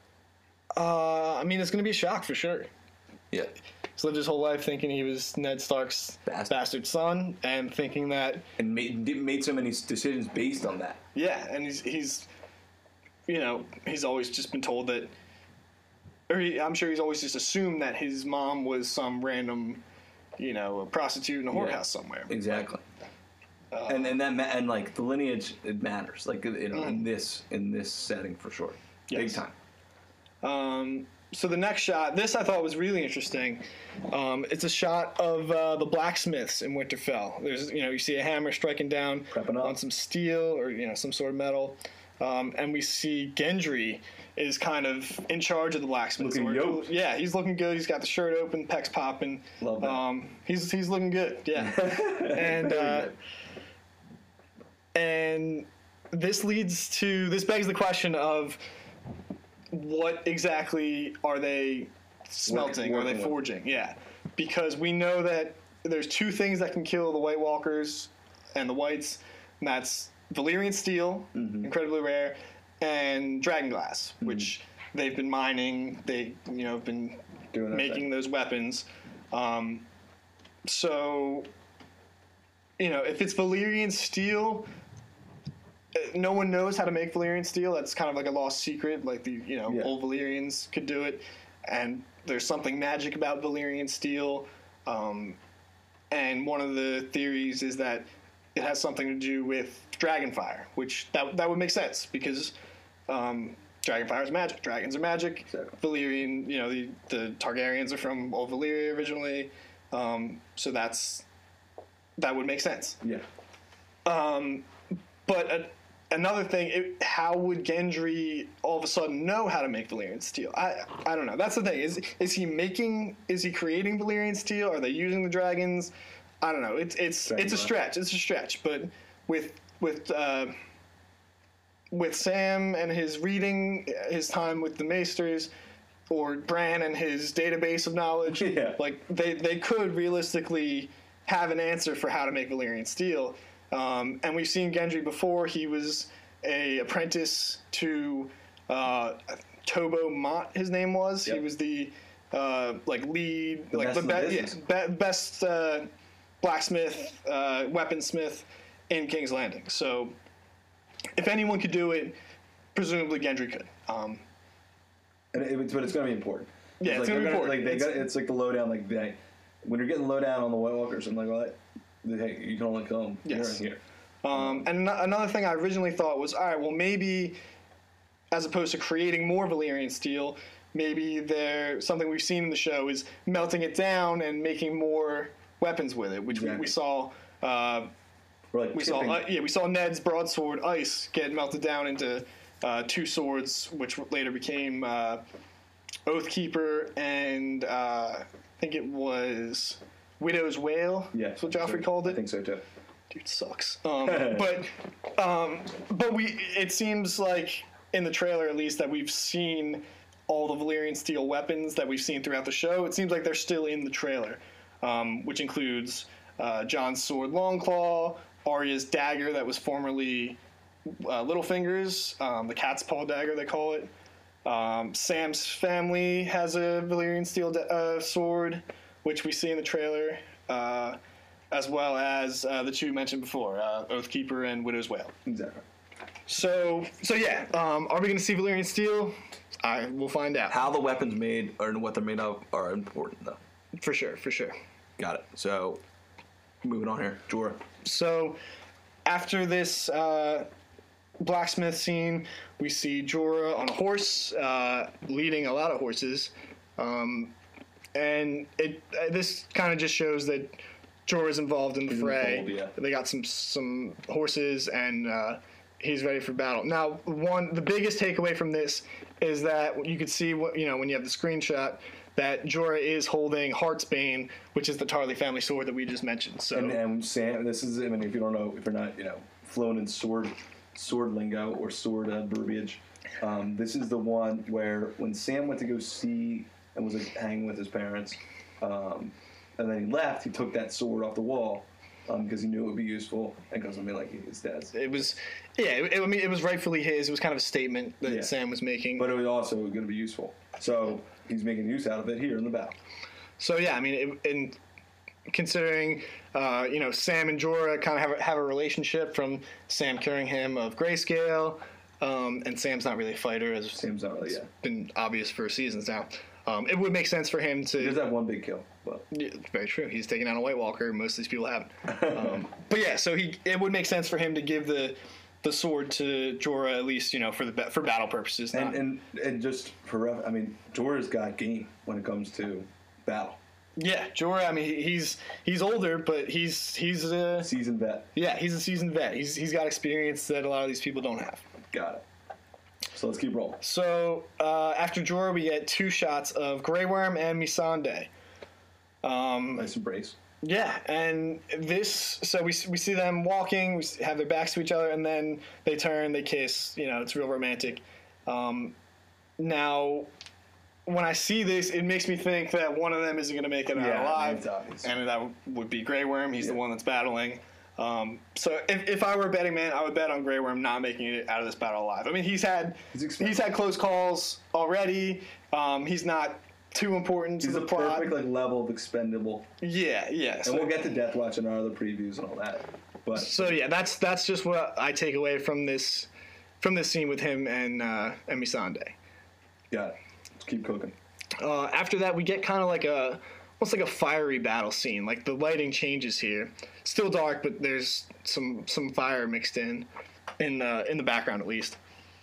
Uh, I mean, it's going to be a shock for sure. Yeah. He's lived his whole life thinking he was Ned Stark's Bastard. bastard son, and thinking that, And made made so many decisions based on that. yeah, and he's he's, you know, he's always just been told that, or he, I'm sure he's always just assumed that his mom was some random, you know, a prostitute in a whorehouse Yeah. somewhere. Exactly. and and that ma- and like the lineage, it matters. Like you know, in Mm. this in this setting for sure, big Yes. time. Um, so the next shot, this I thought was really interesting. Um, it's a shot of uh, the blacksmiths in Winterfell. There's, you know, you see a hammer striking down Prepping up. on some steel or, you know, some sort of metal. Um, and we see Gendry is kind of in charge of the blacksmiths. Looking Or- yoked. Yeah, he's looking good. He's got the shirt open, pecs popping. Love that. Um, he's he's looking good. Yeah. and uh, and this leads to this begs the question of what exactly are they smelting? Work- are they working with. forging? Yeah, because we know that there's two things that can kill the White Walkers and the Whites, and that's Valyrian steel, Mm-hmm. incredibly rare, and dragonglass, which they've been mining. They, you know, have been Doing their making thing. those weapons. Um, so, you know, if it's Valyrian steel, uh, no one knows how to make Valyrian steel. That's kind of like a lost secret. Like the, you know, Yeah. old Valyrians could do it, and there's something magic about Valyrian steel. Um, and one of the theories is that it has something to do with dragonfire, which that that would make sense because um, dragonfire is magic. Dragons are magic. Exactly. Valyrian, you know, the the Targaryens are from old Valyria originally, um, so that's that would make sense. Yeah. Um, but a, another thing, it, how would Gendry all of a sudden know how to make Valyrian steel? I I don't know. That's the thing. Is is he making? Is he creating Valyrian steel? Are they using the dragons? I don't know. It's it's Dragon it's a breath. stretch. It's a stretch. But with with uh, with Sam and his reading, his time with the Maesters, or Bran and his database of knowledge, Yeah. like they they could realistically have an answer for how to make Valyrian steel. Um, and we've seen Gendry before. He was a apprentice to uh, Tobo Mott. His name was. Yep. He was the uh, like lead, The like best the in the be- yeah, business. be- best uh, blacksmith, uh, weaponsmith in King's Landing. So, if anyone could do it, presumably Gendry could. Um, And it, it's, but it's going to be important. Yeah, it's like, gonna be they're important. Like, they It's- got, it's like the lowdown. Like they, when you're getting low down on the White Walkers, I'm like, well, hey, you can only come Yes. here and here. Um, and ano- another thing I originally thought was, all right, well, maybe as opposed to creating more Valyrian steel, maybe there something we've seen in the show is melting it down and making more weapons with it, which we, Exactly. we saw. Uh, We're like we saw, tipping- uh, yeah, we saw Ned's broadsword ice get melted down into uh, two swords, which later became uh, Oathkeeper and uh, I think it was Widow's Wail. yeah, that's what Joffrey so- called it. I think so too. Dude sucks. Um, but um, but we it seems like in the trailer at least that we've seen all the Valyrian steel weapons that we've seen throughout the show. It seems like they're still in the trailer, um, which includes uh, Jon's sword Longclaw, Arya's dagger that was formerly uh, Littlefinger's, um, the cat's paw dagger they call it. Um, Sam's family has a Valyrian steel da- uh, sword, which we see in the trailer. Uh, as well as uh, the two mentioned before, uh, Oathkeeper and Widow's Wail. Exactly. So, so yeah, um, are we going to see Valyrian steel? I will find out. How the weapons made or what they're made of are important, though. For sure, for sure. Got it. So, moving on here, Jorah. So, after this uh, blacksmith scene, we see Jorah on a horse, uh, leading a lot of horses, um, and it uh, this kind of just shows that Jorah's involved in the He's in the fray. fold, yeah. They got some some horses, and uh, he's ready for battle. Now, one the biggest takeaway from this is that you could see what you know when you have the screenshot that Jorah is holding Heartsbane, which is the Tarly family sword that we just mentioned. So, And, and Sam, this is, I mean, if you don't know, if you're not, you know, fluent in sword, sword lingo or sword uh, verbiage, um, this is the one where when Sam went to go see and was like, hanging with his parents, um, and then he left, he took that sword off the wall because um, he knew it would be useful and because I mean, like his dad's. it was, yeah. It, I mean, it was rightfully his. It was kind of a statement that Yeah. Sam was making. But it was also going to be useful. So he's making use out of it here in the battle. So yeah, I mean, it, in considering, uh, you know, Sam and Jorah kind of have a, have a relationship from Sam curing him of grayscale, um, and Sam's not really a fighter, as Sam's not really, yeah. been obvious for seasons now. Um, it would make sense for him to. He does have one big kill, but Yeah, very true. He's taking out a White Walker. Most of these people haven't. Um, but yeah, so he it would make sense for him to give the the sword to Jorah at least, you know, for the ba- for battle purposes. and not- and and just for ref, I mean, Jorah's got game when it comes to battle. yeah, Jorah. I mean, he- he's he's older, but he's he's a Seasoned vet. yeah, he's a seasoned vet. He's he's got experience that a lot of these people don't have. Got it. So let's keep rolling. So uh, after Jorah, we get two shots of Grey Worm and Missandei. Um, Nice embrace. Yeah, and this, so we we see them walking, we have their backs to each other, and then they turn, they kiss. You know, it's real romantic. Um, now, when I see this, it makes me think that one of them isn't going to make it out Yeah, I mean, alive, it's obvious. and that would be Grey Worm. He's the Yeah. one that's battling. Um, so if, if I were a betting man, I would bet on Grey Worm not making it out of this battle alive. I mean, he's had He's he's, expected. had close calls already. Um, he's not too important to He's the a plot. perfect like level of expendable, Yeah, yeah. and So- we'll get to Death Watch in our other previews and all that. But So yeah, that's that's just what I take away from this from this scene with him and uh, and Missandei. got it. Let's keep cooking. Uh, after that, we get kind of like a almost like a fiery battle scene. Like the lighting changes here. Still dark, but there's some some fire mixed in in the in the background at least.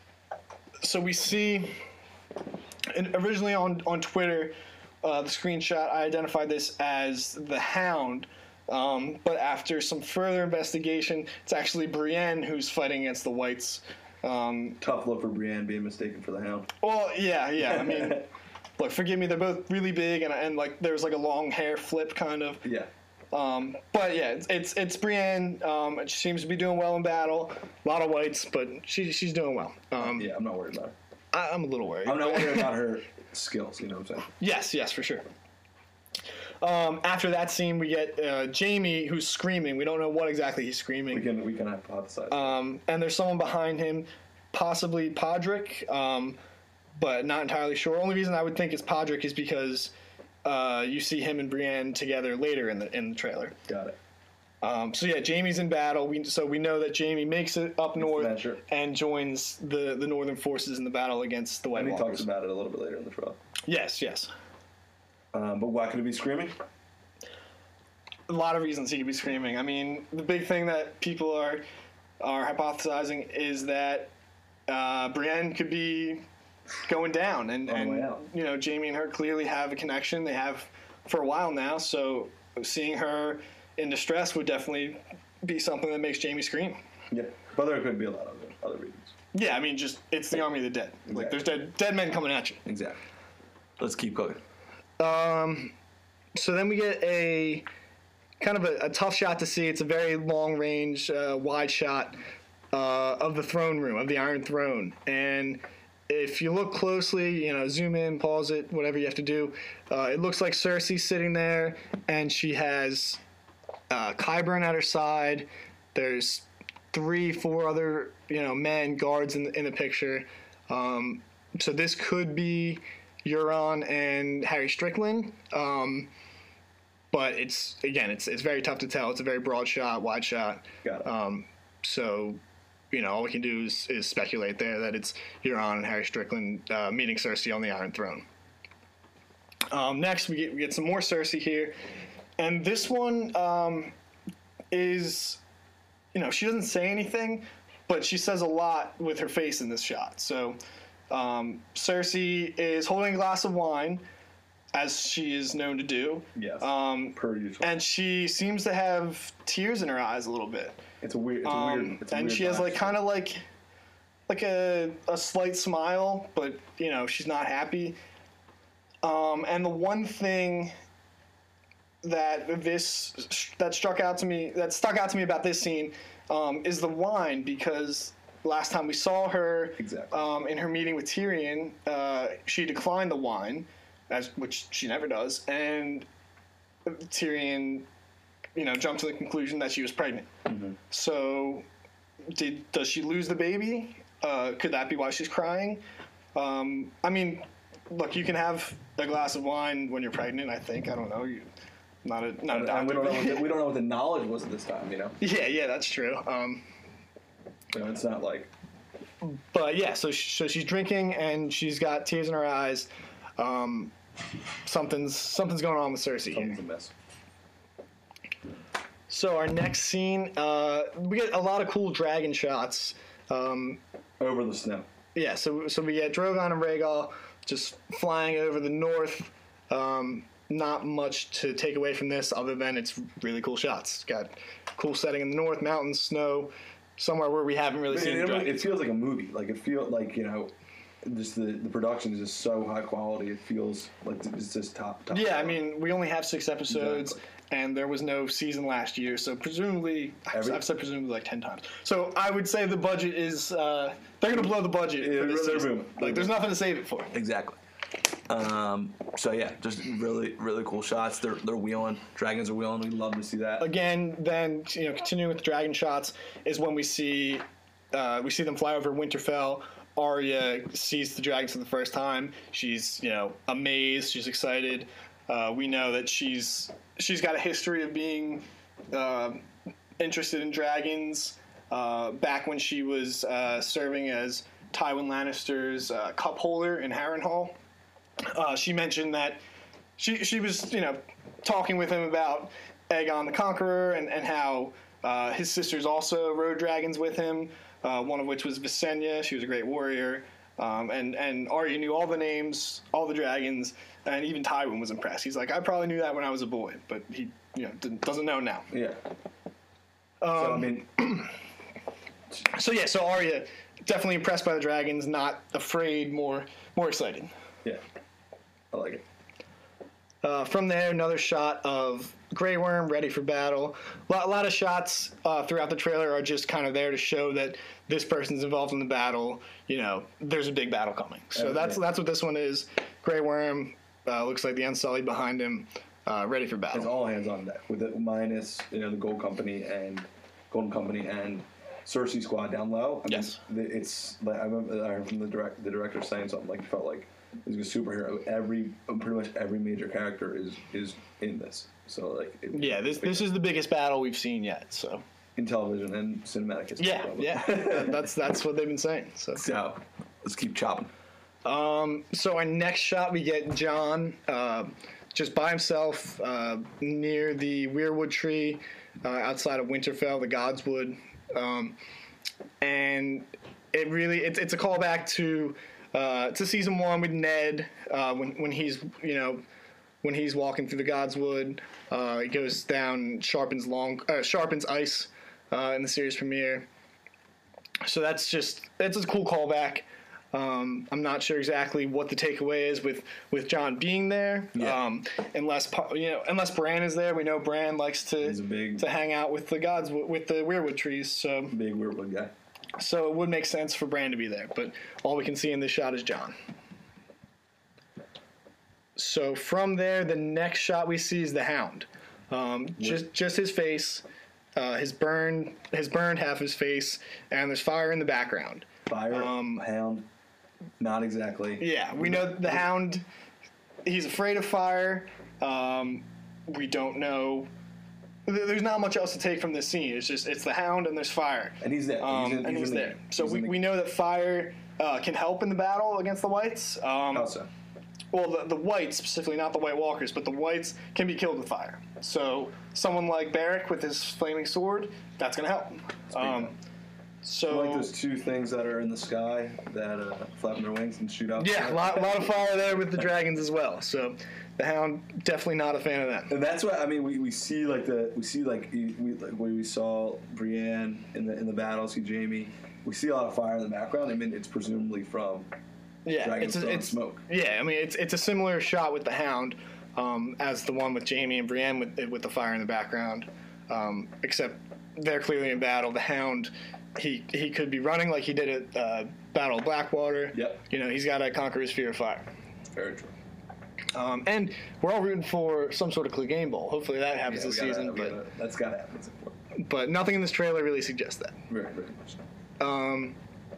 So we see, and originally on on Twitter, uh, the screenshot I identified this as the Hound. Um, but after some further investigation, it's actually Brienne who's fighting against the Whites. Um, Tough look for Brienne being mistaken for the Hound. well, yeah, yeah. I mean, look, forgive me. They're both really big, and and like there's like a long hair flip kind of. Yeah. Um, but yeah, it's it's, it's Brienne. Um, she seems to be doing well in battle. A lot of Whites, but she she's doing well. Um, Yeah, I'm not worried about her. I, I'm a little worried. I'm not worried about her skills. You know what I'm saying? Yes, yes, for sure. um, after that scene, we get uh, Jamie, who's screaming. We don't know what exactly he's screaming. We can we can hypothesize. Um, and there's someone behind him, possibly Podrick, um, but not entirely sure. Only reason I would think it's Podrick is because uh, you see him and Brienne together later in the in the trailer. Got it. Um, so yeah, Jamie's in battle. We, so we know that Jamie makes it up north measure. and joins the, the northern forces in the battle against the White And he Walkers. talks about it a little bit later in the trial. Yes, yes. Um, but why could he be screaming? A lot of reasons he could be screaming. I mean, the big thing that people are are hypothesizing is that uh, Brienne could be going down, and, On the way and out. you know, Jamie and her clearly have a connection. They have for a while now. So seeing her in distress would definitely be something that makes Jamie scream. Yeah, but there could be a lot of other, other reasons. Yeah, I mean, just it's the army of the dead. Like there's dead dead men coming at you. Exactly. Let's keep going. Um, so then we get a kind of a, a tough shot to see. It's a very long range, uh, wide shot uh, of the throne room, of the Iron Throne. And if you look closely, you know, zoom in, pause it, whatever you have to do, uh, it looks like Cersei's sitting there, and she has uh, Qyburn at her side. There's three, four other, you know, men, guards in the, in the picture. Um, so this could be Euron and Harry Strickland. Um, but it's, again, it's it's very tough to tell. It's a very broad shot, wide shot. Got it. Um, so, you know, all we can do is, is speculate there that it's Euron and Harry Strickland uh, meeting Cersei on the Iron Throne. Um, next, we get, we get some more Cersei here. And this one um, is, you know, she doesn't say anything, but she says a lot with her face in this shot. So um, Cersei is holding a glass of wine, as she is known to do. Yes. Um, per usual. and she seems to have tears in her eyes a little bit. It's a weird. It's a Um, weird. It's a and weird she has vibe. like kind of like like a a slight smile, but you know she's not happy. Um, and the one thing that this that struck out to me that stuck out to me about this scene um, is the wine, because last time we saw her Exactly. um, in her meeting with Tyrion, uh, she declined the wine, as which she never does, and Tyrion, you know, jumped to the conclusion that she was pregnant. Mm-hmm. So, did does she lose the baby? Uh, could that be why she's crying? Um, I mean, look, you can have a glass of wine when you're pregnant. I think I don't know. You, not a not a And doctor. we don't know. but- What the, we don't know what the knowledge was at this time. You know. yeah, yeah, that's true. Um, So it's not like. but yeah, so sh- so she's drinking and she's got tears in her eyes. Um, something's something's going on with Cersei here. Something's a mess. So our next scene, uh, we get a lot of cool dragon shots. Um, Over the snow. yeah, so so we get Drogon and Rhaegal just flying over the north. Um, not much to take away from this other than it's really cool shots. It's got cool setting in the north, mountains, snow, somewhere where we haven't really It, seen the it, dragons. it feels like a movie. Like it feels like you know, just the the production is just so high quality. It feels like it's just top top. Yeah, I mean, we only have six episodes, Exactly. and there was no season last year, so presumably, I've, Every- I've said presumably like ten times. So I would say the budget is, uh, they're going to blow the budget Yeah, for this they're season. booming. Like, there's nothing to save it for. Exactly. Um, so yeah, just really really cool shots. They're they're wheeling. Dragons are wheeling. We love to see that. Again, then, you know, continuing with the dragon shots is when we see, uh, we see them fly over Winterfell. Arya sees the dragons for the first time. She's, you know, amazed. She's excited. Uh, we know that she's she's got a history of being uh, interested in dragons. Uh, back when she was uh, serving as Tywin Lannister's uh, cup holder in Harrenhal, uh, she mentioned that she she was, you know, talking with him about Aegon the Conqueror and and how uh, his sisters also rode dragons with him. Uh, one of which was Visenya. She was a great warrior. Um, and, and Arya knew all the names, all the dragons, and even Tywin was impressed. He's like, I probably knew that when I was a boy, but he you know, didn't- doesn't know now. Yeah. so I Um, mean, So yeah, so Arya, definitely impressed by the dragons, not afraid, more more excited. yeah, I like it. Uh, from there, another shot of Grey Worm ready for battle. A lot, a lot of shots uh, throughout the trailer are just kind of there to show that this person's involved in the battle. You know, there's a big battle coming. So Okay. that's that's what this one is. Grey Worm uh, looks like the Unsullied behind him. uh, ready for It's battle. all hands on deck with it minus you know the Gold Company and Golden Company and Cersei squad down low. I Yes. mean, the- it's like I remember I heard from the direct the director saying something like it felt like it was a superhero. Every pretty much every major character is is in this. So like it, Yeah, this this is the biggest battle we've seen yet. So in television and cinematic history. yeah, probably. yeah, That- that's that's what they've been saying. So. So let's keep chopping. Um, so our next shot, we get John uh, just by himself uh, near the weirwood tree uh, outside of Winterfell, the Godswood, um, and it really it's, it's a callback to uh, to season one with Ned uh, when when he's you know when he's walking through the Godswood. Uh, he goes down Sharpen's long uh, Sharpen's ice uh, in the series premiere. So that's just that's a cool callback. Um, I'm not sure exactly what the takeaway is with, with John being there. Yeah. Um, unless pa- you know, unless Bran is there, we know Bran likes to He's a big- to hang out with the gods with the weirwood trees. So Big weird one guy. so it would make sense for Bran to be there. But all we can see in this shot is John. So from there, the next shot we see is the Hound. Um, just just his face, uh, his burned his burned half his face, and there's fire in the background. Fire, Um, hound, not exactly. Yeah, we know the Hound. He's afraid of fire. Um, we don't know. th- There's not much else to take from this scene. It's just it's the Hound and there's fire. And he's there. Um, He's in- and he's he's in the- there. So he's we, in the- we know that fire uh, can help in the battle against the Whites. Um, How so? well, the, the Whites specifically, not the White Walkers, but the Whites can be killed with fire. So someone like Beric with his flaming sword, that's going to help. Um, so like those two things that are in the sky that uh, flap their wings and shoot out. yeah, a lot, lot of fire there with the dragons as well. So the Hound definitely not a fan of that. And that's why I mean we, we see like the we see like we like where we saw Brienne in the in the battle, see Jamie. We see a lot of fire in the background. I mean it's presumably from Yeah, dragons it's a, throwing it's smoke. yeah. I mean, it's it's a similar shot with the Hound um, as the one with Jamie and Brienne with with the fire in the background, um, except they're clearly in battle. The Hound, he he could be running like he did at uh, Battle of Blackwater. Yep. You know, he's got to conquer his fear of fire. Very true. Um, and we're all rooting for some sort of Clegane Bowl. Hopefully that happens Yeah, we this gotta- season, we but gotta- that's got to happen. It's important. but nothing in this trailer really suggests that. Very very much. So. Um,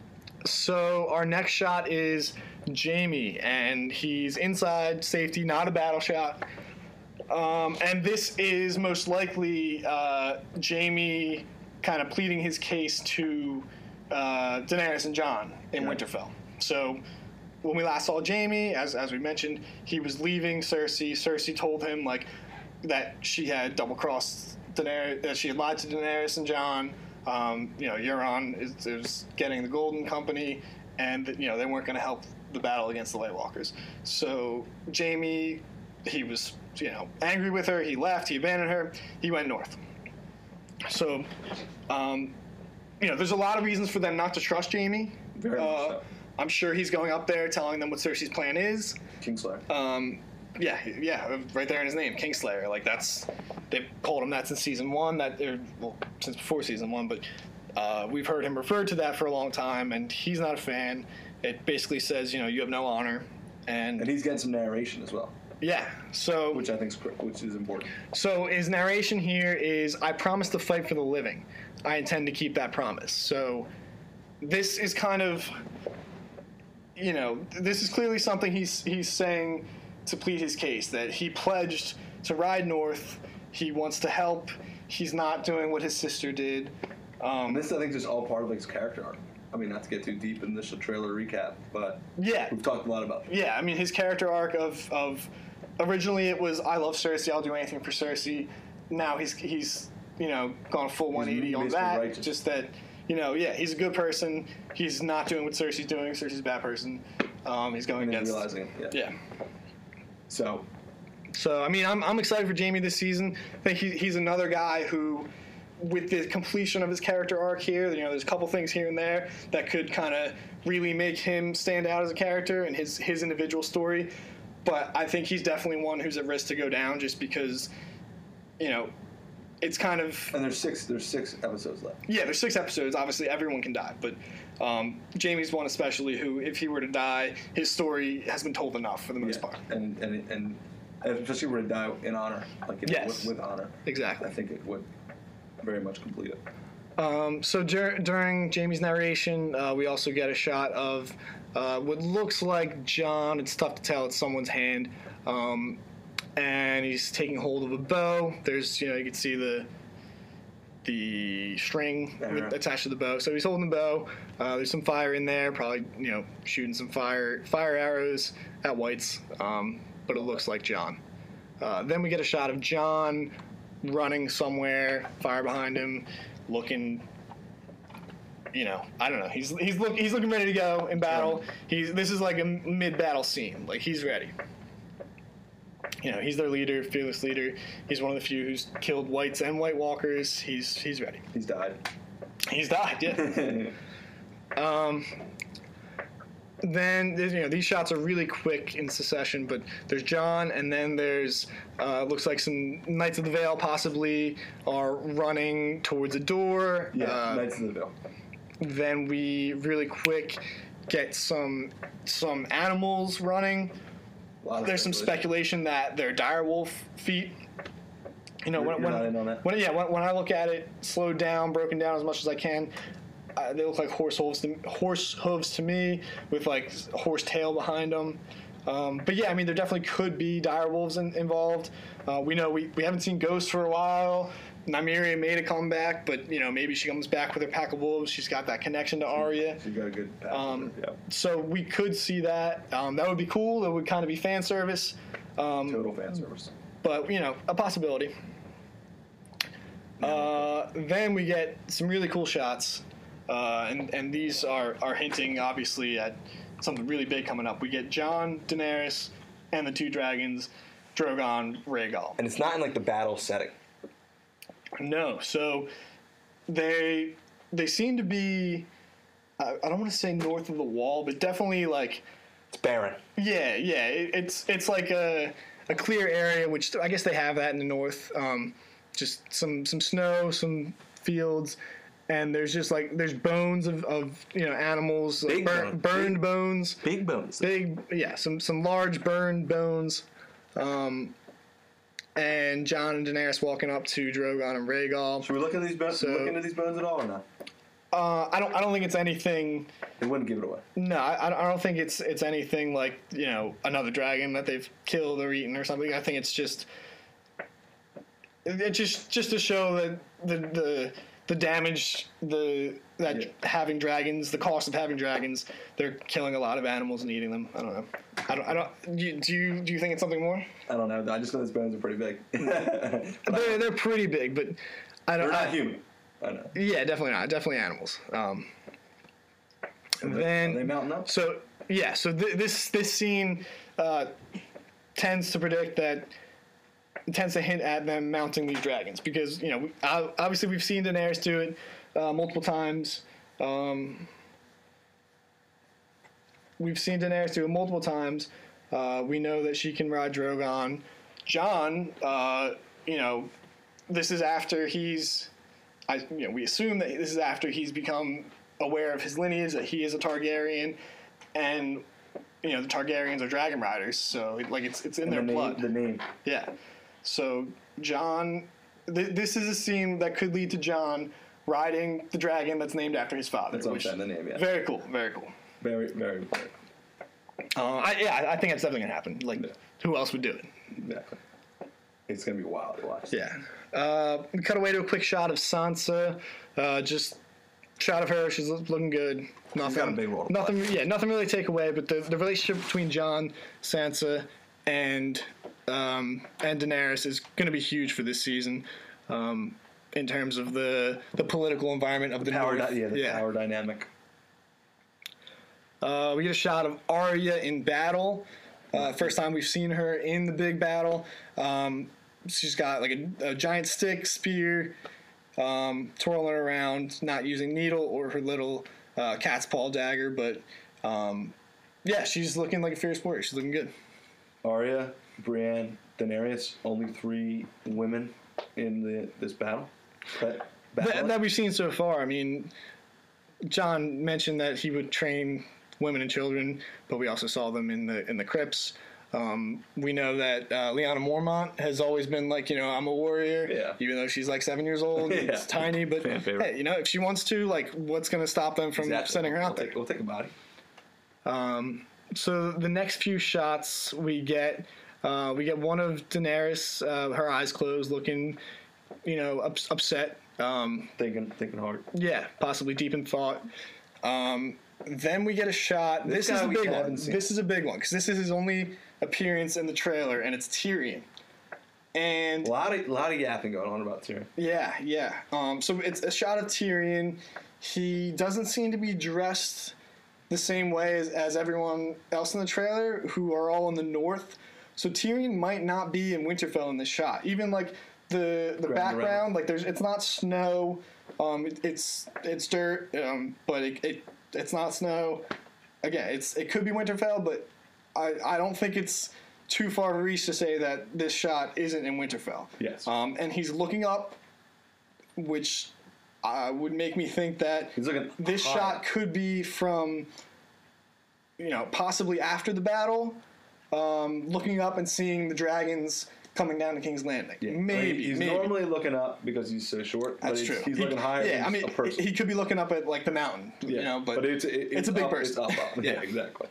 so our next shot is Jamie, and he's inside safety, not a battle shot. Um, and this is most likely uh, Jamie kind of pleading his case to uh, Daenerys and Jon in Yeah. Winterfell. So when we last saw Jamie, as as we mentioned, he was leaving Cersei. Cersei told him like that she had double crossed Daenerys, that she had lied to Daenerys and Jon. Um, you know, Euron is, is getting the Golden Company, and that, you know they weren't going to help the battle against the White Walkers. So Jamie, he was you know angry with her. He left. He abandoned her. He went north. So, um, you know, there's a lot of reasons for them not to trust Jamie. Very much Uh, so. I'm sure he's going up there telling them what Cersei's plan is. Kingslayer. Um, yeah, yeah, right there in his name, Kingslayer. Like that's they've called him that since season one. That or, well, since before season one, but uh, we've heard him referred to that for a long time, and he's not a fan. It basically says, you know, you have no honor, and, and he's getting some narration as well, yeah. So which I think is which is important. So his narration here is, I promise to fight for the living. I intend to keep that promise. So this is kind of, you know, this is clearly something he's he's saying to plead his case, that he pledged to ride north. He wants to help. He's not doing what his sister did. Um, And this I think is just all part of like his character arc. I mean, not to get too deep in this trailer recap, but yeah, we've talked a lot about it. yeah. I mean, his character arc of of originally it was, I love Cersei. I'll do anything for Cersei. Now he's he's you know gone full one eighty on basically that. righteous. Just that you know, yeah, he's a good person. He's not doing what Cersei's doing. Cersei's a bad person. Um, he's going And then against. realizing it. Yeah. Yeah. So So I mean, I'm I'm excited for Jamie this season. I think he, he's another guy who, with the completion of his character arc here, you know, there's a couple things here and there that could kind of really make him stand out as a character and his his individual story. But I think he's definitely one who's at risk to go down, just because, you know, it's kind of and there's six there's six episodes left. yeah. There's six episodes. Obviously, everyone can die, but um, Jamie's one especially who, if he were to die, his story has been told enough for the most Yeah. part. And and and especially were to die in honor, like you know, Yes. with, with honor. Exactly. I think it would very much complete it. Um, so dur- during Jamie's narration, uh, we also get a shot of uh, what looks like John. It's tough to tell. It's someone's hand, um, and he's taking hold of a bow. There's, you know, you can see the the string with, Uh-huh. attached to the bow. So he's holding the bow. Uh, there's some fire in there. Probably, you know, shooting some fire fire arrows at whites. Um, but it looks like John. Uh, then we get a shot of John running somewhere, fire behind him, looking. You know, I don't know. He's he's look he's looking ready to go in battle. He's this is like a mid battle scene. Like he's ready. You know, he's their leader, fearless leader. He's one of the few who's killed whites and White Walkers. He's he's ready. He's died. He's died. Yeah. um. Then you know these shots are really quick in succession, but there's John, and then there's uh, looks like some Knights of the Vale possibly are running towards a door. Yeah, Uh, Knights of the Vale. Then we really quick get some some animals running. A lot of There's some speculation that they're direwolf feet. You know, You're- when, you're when, not in on that? when yeah, when, when I look at it, slowed down, broken down as much as I can, uh, they look like horse hooves to horse hooves to me, with like horse tail behind them. Um, but yeah, I mean, there definitely could be direwolves in, involved. Uh, we know we, we haven't seen Ghost for a while. Nymeria made a comeback, but you know maybe she comes back with her pack of wolves. She's got that connection to Arya. She's got a good path. Um, yeah. So we could see that. Um, that would be cool. It would kind of be fan service. Um, Total fan service. but you know, a possibility. Uh, then we get some really cool shots, uh, and and these are are hinting obviously at something really big coming up. We get Jon, Daenerys, and the two dragons, Drogon, Rhaegal. And it's not in like the battle setting. No, so they they seem to be. I, I don't want to say north of the wall, but definitely like. It's barren. Yeah, yeah. It, it's it's like a a clear area, which I guess they have that in the north. Um, just some some snow, some fields, and there's just like there's bones of, of you know animals, Big bur- bone- burned big- bones, Big bones. big yeah, some some large burned bones. Um, and Jon and Daenerys walking up to Drogon and Rhaegal. Should we look at these bones? So- look into these bones at all or not? Uh, I don't I don't think it's anything. They wouldn't give it away. No, I, I don't think it's it's anything like you know another dragon that they've killed or eaten or something. I think it's just it, it just just to show that the the the damage the that Yeah. having dragons, the cost of having dragons, they're killing a lot of animals and eating them. I don't know. I don't. I don't. Do you do you, do you think it's something more? I don't know. I just know these bones are pretty big. They're they're pretty big, but I don't. They're not I- human. I know. Yeah, definitely not. Definitely animals. Um, Are they- then are they mounting up? So yeah, so th- this this scene uh, tends to predict that tends to hint at them mounting these dragons because you know we, ob- obviously we've seen Daenerys do it uh, multiple times. Um, we've seen Daenerys do it multiple times. Uh, we know that she can ride Drogon. Jon, uh, you know, this is after he's. I, you know, we assume that this is after he's become aware of his lineage, that he is a Targaryen, and you know the Targaryens are dragon riders, so it, like it's it's in And their the name, blood. the name. Yeah. So Jon, th- this is a scene that could lead to Jon riding the dragon that's named after his father. That's what I'm which- saying, the name, yeah. Very cool. Very cool. Very, very, very. Uh, I, yeah, I- I think it's definitely gonna happen. Like, Yeah. who else would do it? Exactly. It's gonna be wild to watch. Yeah. Uh, we cut away to a quick shot of Sansa. Uh, just shot of her. She's loo- looking good. Nothing. got a big role to Nothing. Yeah. Nothing really to take away. But the, the relationship between Jon, Sansa, and um, and Daenerys is going to be huge for this season. Um, in terms of the the political environment of the Power, North. di- yeah, the power dynamic. Uh, we get a shot of Arya in battle. Uh, first time we've seen her in the big battle. Um, she's got like a, a giant stick, spear, um, twirling around, not using needle or her little uh, cat's paw dagger, but um, yeah, she's looking like a fierce warrior. She's looking good. Arya, Brienne, Daenerys, only three women in the this battle. That, That, that we've seen so far. I mean, John mentioned that he would train women and children, but we also saw them in the in the crypts. Um, we know that uh, Lyanna Mormont has always been like, you know, I'm a warrior, Yeah. even though she's like seven years old. Yeah. It's tiny, but Fan favorite. hey, you know, if she wants to, like, what's going to stop them from Exactly. sending her we'll out there? take, we'll take a body. So the next few shots we get, uh, we get one of Daenerys, uh, her eyes closed, looking, you know, ups- upset. Um, Thinking, thinking hard. yeah, possibly deep in thought. Um, then we get a shot. This, This is guy a we big one. haven't seen. This is a big one because this is his only appearance in the trailer, and it's Tyrion. And A lot of, lot of yapping going on about Tyrion. yeah, yeah. Um, so it's a shot of Tyrion. He doesn't seem to be dressed the same way as, as everyone else in the trailer, who are all in the north. So Tyrion might not be in Winterfell in this shot. Even like the the Ground background, around. like there's it's not snow. Um, it, it's it's dirt, um, but it, it it's not snow. Again, it's it could be Winterfell, but I I don't think it's too far to reach to say that this shot isn't in Winterfell. Yes. Um, and he's looking up, which uh, would make me think that He's looking this high shot up. could be from, you know, possibly after the battle, um, looking up and seeing the dragons coming down to King's Landing. Yeah. Maybe. He's maybe. normally looking up because he's so short. That's but true. He's, he's He- looking higher Yeah, than I mean, a person. he could be looking up at like the mountain, yeah. you know, but, it's, it, it's a big up, person. It's up, up. Yeah. yeah, exactly.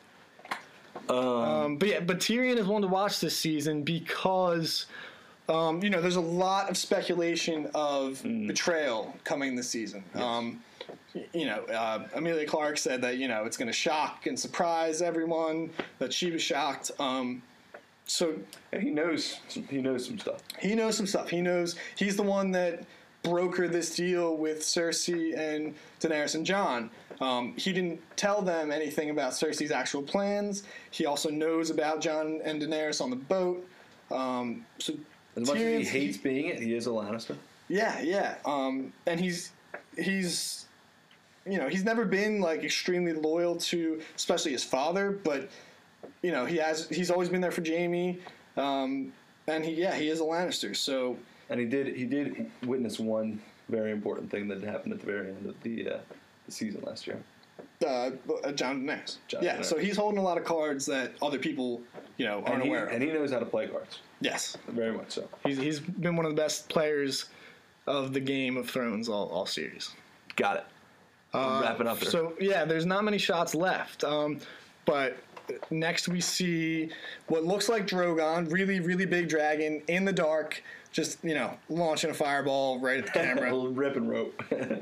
Um, but yeah, but Tyrion is one to watch this season because, um, you know, there's a lot of speculation of Mm. betrayal coming this season. Um, y- you know, uh, Amelia Clark said that, you know, it's going to shock and surprise everyone, that she was shocked. Um, so And he knows some, he knows some stuff. he knows some stuff. He knows he's the one that brokered this deal with Cersei and Daenerys and Jon. Um, he didn't tell them anything about Cersei's actual plans. He also knows about Jon and Daenerys on the boat. Um, so As much as he Tyrion's- hates being it, he is a Lannister. yeah, yeah. Um, and he's he's you know he's never been like extremely loyal to especially his father, but you know he has he's always been there for Jaime. Um, and he yeah he is a Lannister. So And he did he did witness one very important thing that happened at the very end of the, uh, the season last year. uh, uh, Jon Daenerys. Jon yeah, Daenerys. so he's holding a lot of cards that other people you know aren't And he, aware of. and he knows how to play cards. Yes, Very much so. he's he's been one of the best players of the Game of Thrones all, all series. Got it. Uh, Wrapping up there. So yeah, there's not many shots left. Um, but next we see what looks like Drogon, really really big dragon in the dark, just you know launching a fireball right at the camera. Rip and rope.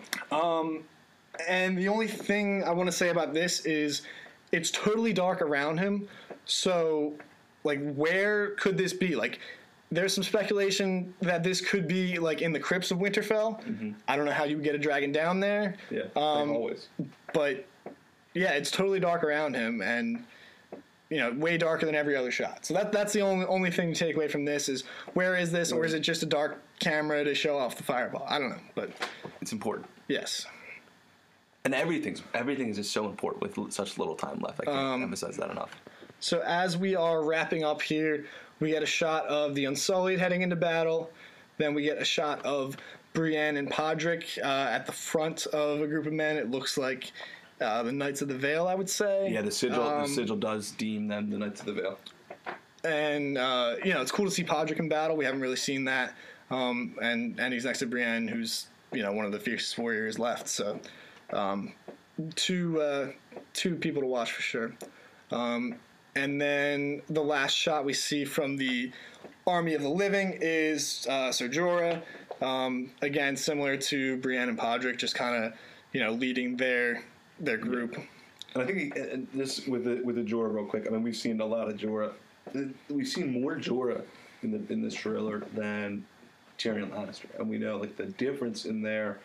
And the only thing I want to say about this is it's totally dark around him. So like where could this be? Like there's some speculation that this could be like in the crypts of Winterfell. I don't know how you would get a dragon down there. yeah, Um, like always. But yeah, it's totally dark around him, and you know, way darker than every other shot. So that that's the only only thing to take away from this is where is this, or is it just a dark camera to show off the fireball? I don't know, but It's important. yes, And everything's everything is just so important with l- such little time left. I can't Um, emphasize that enough. So as we are wrapping up here, we get a shot of the Unsullied heading into battle. Then we get a shot of Brienne and Podrick uh, at the front of a group of men. It looks like uh, the Knights of the Vale, I would say. Yeah, the sigil Um, the sigil does deem them the Knights of the Vale. And uh, you know, it's cool to see Podrick in battle. We haven't really seen that. Um, and and he's next to Brienne, who's you know one of the fiercest warriors left. So um, two uh, two people to watch for sure. Um, and then the last shot we see from the Army of the Living is uh, Ser Jorah. Um, again, similar to Brienne and Podrick, just kind of you know leading their their group. And I think he, and this with the with the Jorah real quick. I mean, we've seen a lot of Jorah. We've seen more Jorah in the in this trailer than Tyrion Lannister, and we know like the difference in their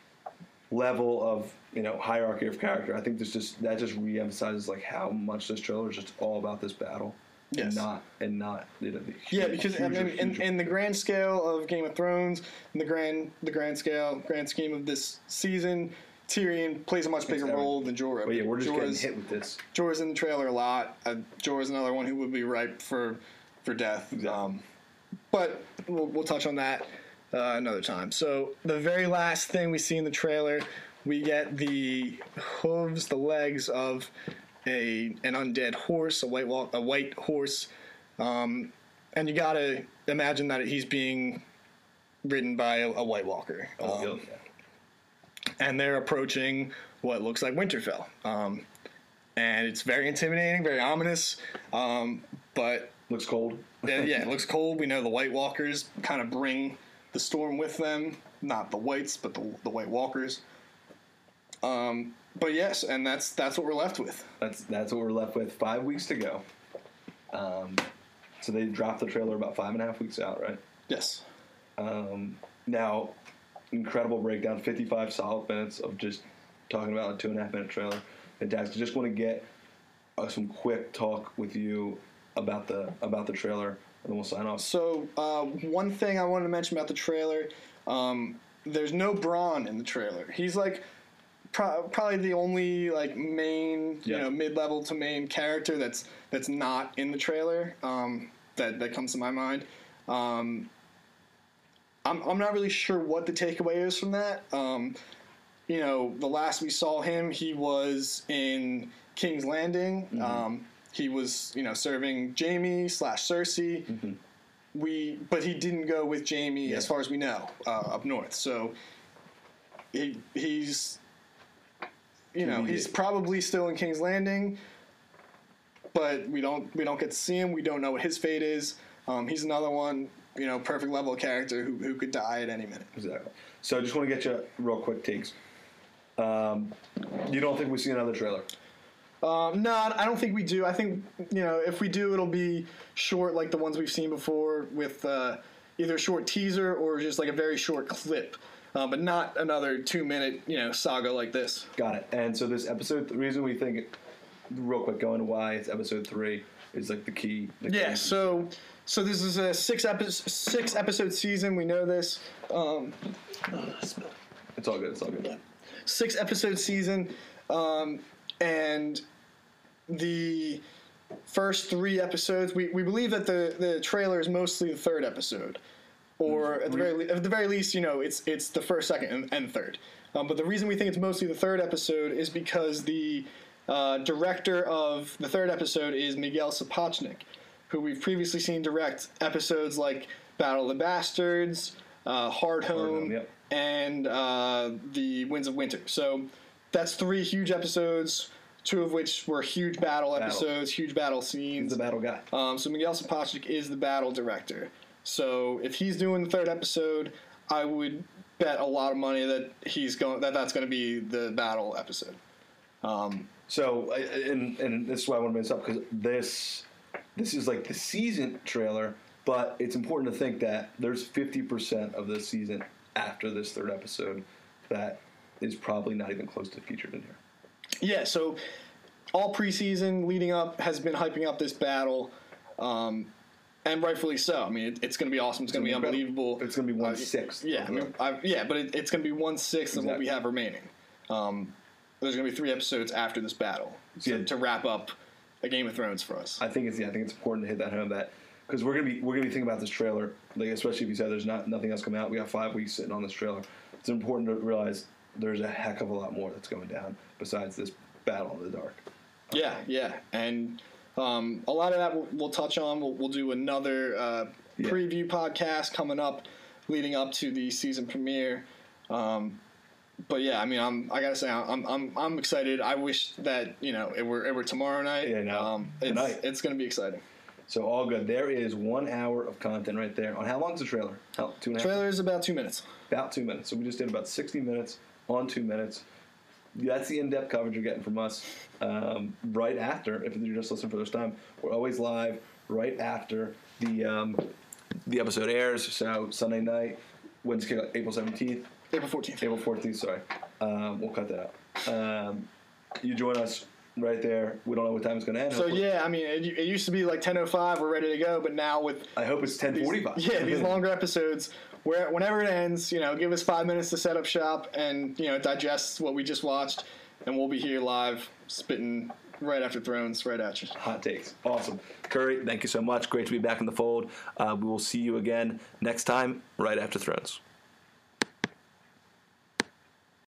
level of you know hierarchy of character. I think this just that just reemphasizes like how much this trailer is just all about this battle, Yes. and not and not you know, the Yeah, huge- because I huge- mean, in, huge- in the grand scale of Game of Thrones, in the grand the grand scale, grand scheme of this season, Tyrion plays a much bigger everything. role than Jorah. But yeah, we're just Jorah's, getting hit with this. Jorah's in the trailer a lot. Uh, Jorah's another one who would be ripe for for death. Exactly. Um, but we'll, we'll touch on that uh, another time. So the very last thing we see in the trailer, we get the hooves, the legs of a an undead horse, a white walk, a white horse Um, and you got to imagine that he's being ridden by a, a White Walker. Um, yeah. And they're approaching what looks like Winterfell. Um, and it's very intimidating, very ominous. Um, but Looks cold. yeah, yeah, it looks cold. We know the White Walkers kind of bring the storm with them. Not the Whites, but the, the White Walkers. Um, but yes, and that's that's what we're left with. That's that's what we're left with. Five weeks to go. Um, so they dropped the trailer about five and a half weeks out, right? Yes. Um, now, incredible breakdown. fifty-five solid minutes of just talking about a two and a half minute trailer. Fantastic. Just want to get uh, some quick talk with you about the about the trailer, and then we'll sign off. So uh, one thing I wanted to mention about the trailer, um, there's no Bronn in the trailer. He's like pro- probably the only like main, you Yeah. know, mid-level to main character that's that's not in the trailer. Um, that that comes to my mind. Um, I'm I'm not really sure what the takeaway is from that. Um, you know, the last we saw him, he was in King's Landing. Mm-hmm. Um, he was, you know, serving Jaime slash Cersei. Mm-hmm. We, but he didn't go with Jaime Yeah. as far as we know uh, up north. So he he's, you know, he's probably still in King's Landing, but we don't we don't get to see him. We don't know what his fate is. Um, he's another one, you know, perfect level character who who could die at any minute. Exactly. So I just want to get you real quick takes. Um, you don't think we see another trailer? Um, no, I don't think we do. I think, you know, if we do, it'll be short like the ones we've seen before with uh, either a short teaser or just like a very short clip, uh, but not another two-minute, you know, saga like this. Got it. And so this episode, the reason we think, it, real quick, going to why it's episode three is like the key. The Yeah, key. so so this is a six epi- six episode season. We know this. Um, It's all good. It's all good. six episode season, um, and the first three episodes, we, we believe that the, the trailer is mostly the third episode, or at the very le- at the very least, you know, it's it's the first, second, and, and third. Um, but the reason we think it's mostly the third episode is because the uh, director of the third episode is Miguel Sapochnik, who we've previously seen direct episodes like Battle of the Bastards, uh, Hard Home, Hard Home, yep. and uh, The Winds of Winter. So that's three huge episodes, two of which were huge battle, Battle. episodes, huge battle He's scenes. the battle guy. Um, so Miguel Sapochnik is the battle director. So if he's doing the third episode, I would bet a lot of money that he's going that that's going to be the battle episode. Um, So, I- and and this is why I want to bring this up, because this this is like the season trailer, but it's important to think that there's fifty percent of the season after this third episode that is probably not even close to featured in here. yeah. So all preseason leading up has been hyping up this battle. Um, And rightfully so. I mean, it, it's going to be awesome. It's going to be gonna be unbelievable. It's going to be Uh, one sixth. Yeah, I mean, I, yeah, but it, it's going to be one sixth of what we Exactly. have remaining. Um, there's going to be three episodes after this battle to, Yeah. to wrap up a Game of Thrones for us. I think it's yeah, I think it's important to hit that home that because we're gonna be we're gonna be thinking about this trailer, like especially if you said there's not nothing else coming out. We got five weeks sitting on this trailer. It's important to realize there's a heck of a lot more that's going down besides this battle in the dark. Yeah, yeah, and um, a lot of that we'll, we'll touch on. We'll, we'll do another uh, Yeah. preview podcast coming up, leading up to the season premiere. Um, but yeah, I mean, I'm I gotta say, I'm I'm I'm excited. I wish that you know it were it were tomorrow night. Yeah, no, um, it's tonight. it's gonna be exciting. So all good. There is one hour of content right there. On how long's the trailer? How, two and a half. Trailer is about two minutes. About two minutes. So we just did about sixty minutes on two minutes. That's the in-depth coverage you're getting from us. Um, right after, if you're just listening for the first time, we're always live right after the um, the episode airs. So Sunday night, when's kick April seventeenth, April fourteenth. April fourteenth. Sorry, um, we'll cut that out. Um, you join us right there. We don't know what time it's going to end. So Hopefully- yeah, I mean, it, it used to be like ten oh five. We're ready to go, but now with I hope it's ten these, forty-five. yeah, these longer episodes, where whenever it ends, you know, give us five minutes to set up shop and you know digest what we just watched, and we'll be here live spitting right after Thrones, right at you. Hot takes. Awesome. Curry, thank you so much. Great to be back in the fold. Uh, we will see you again next time, right after Thrones.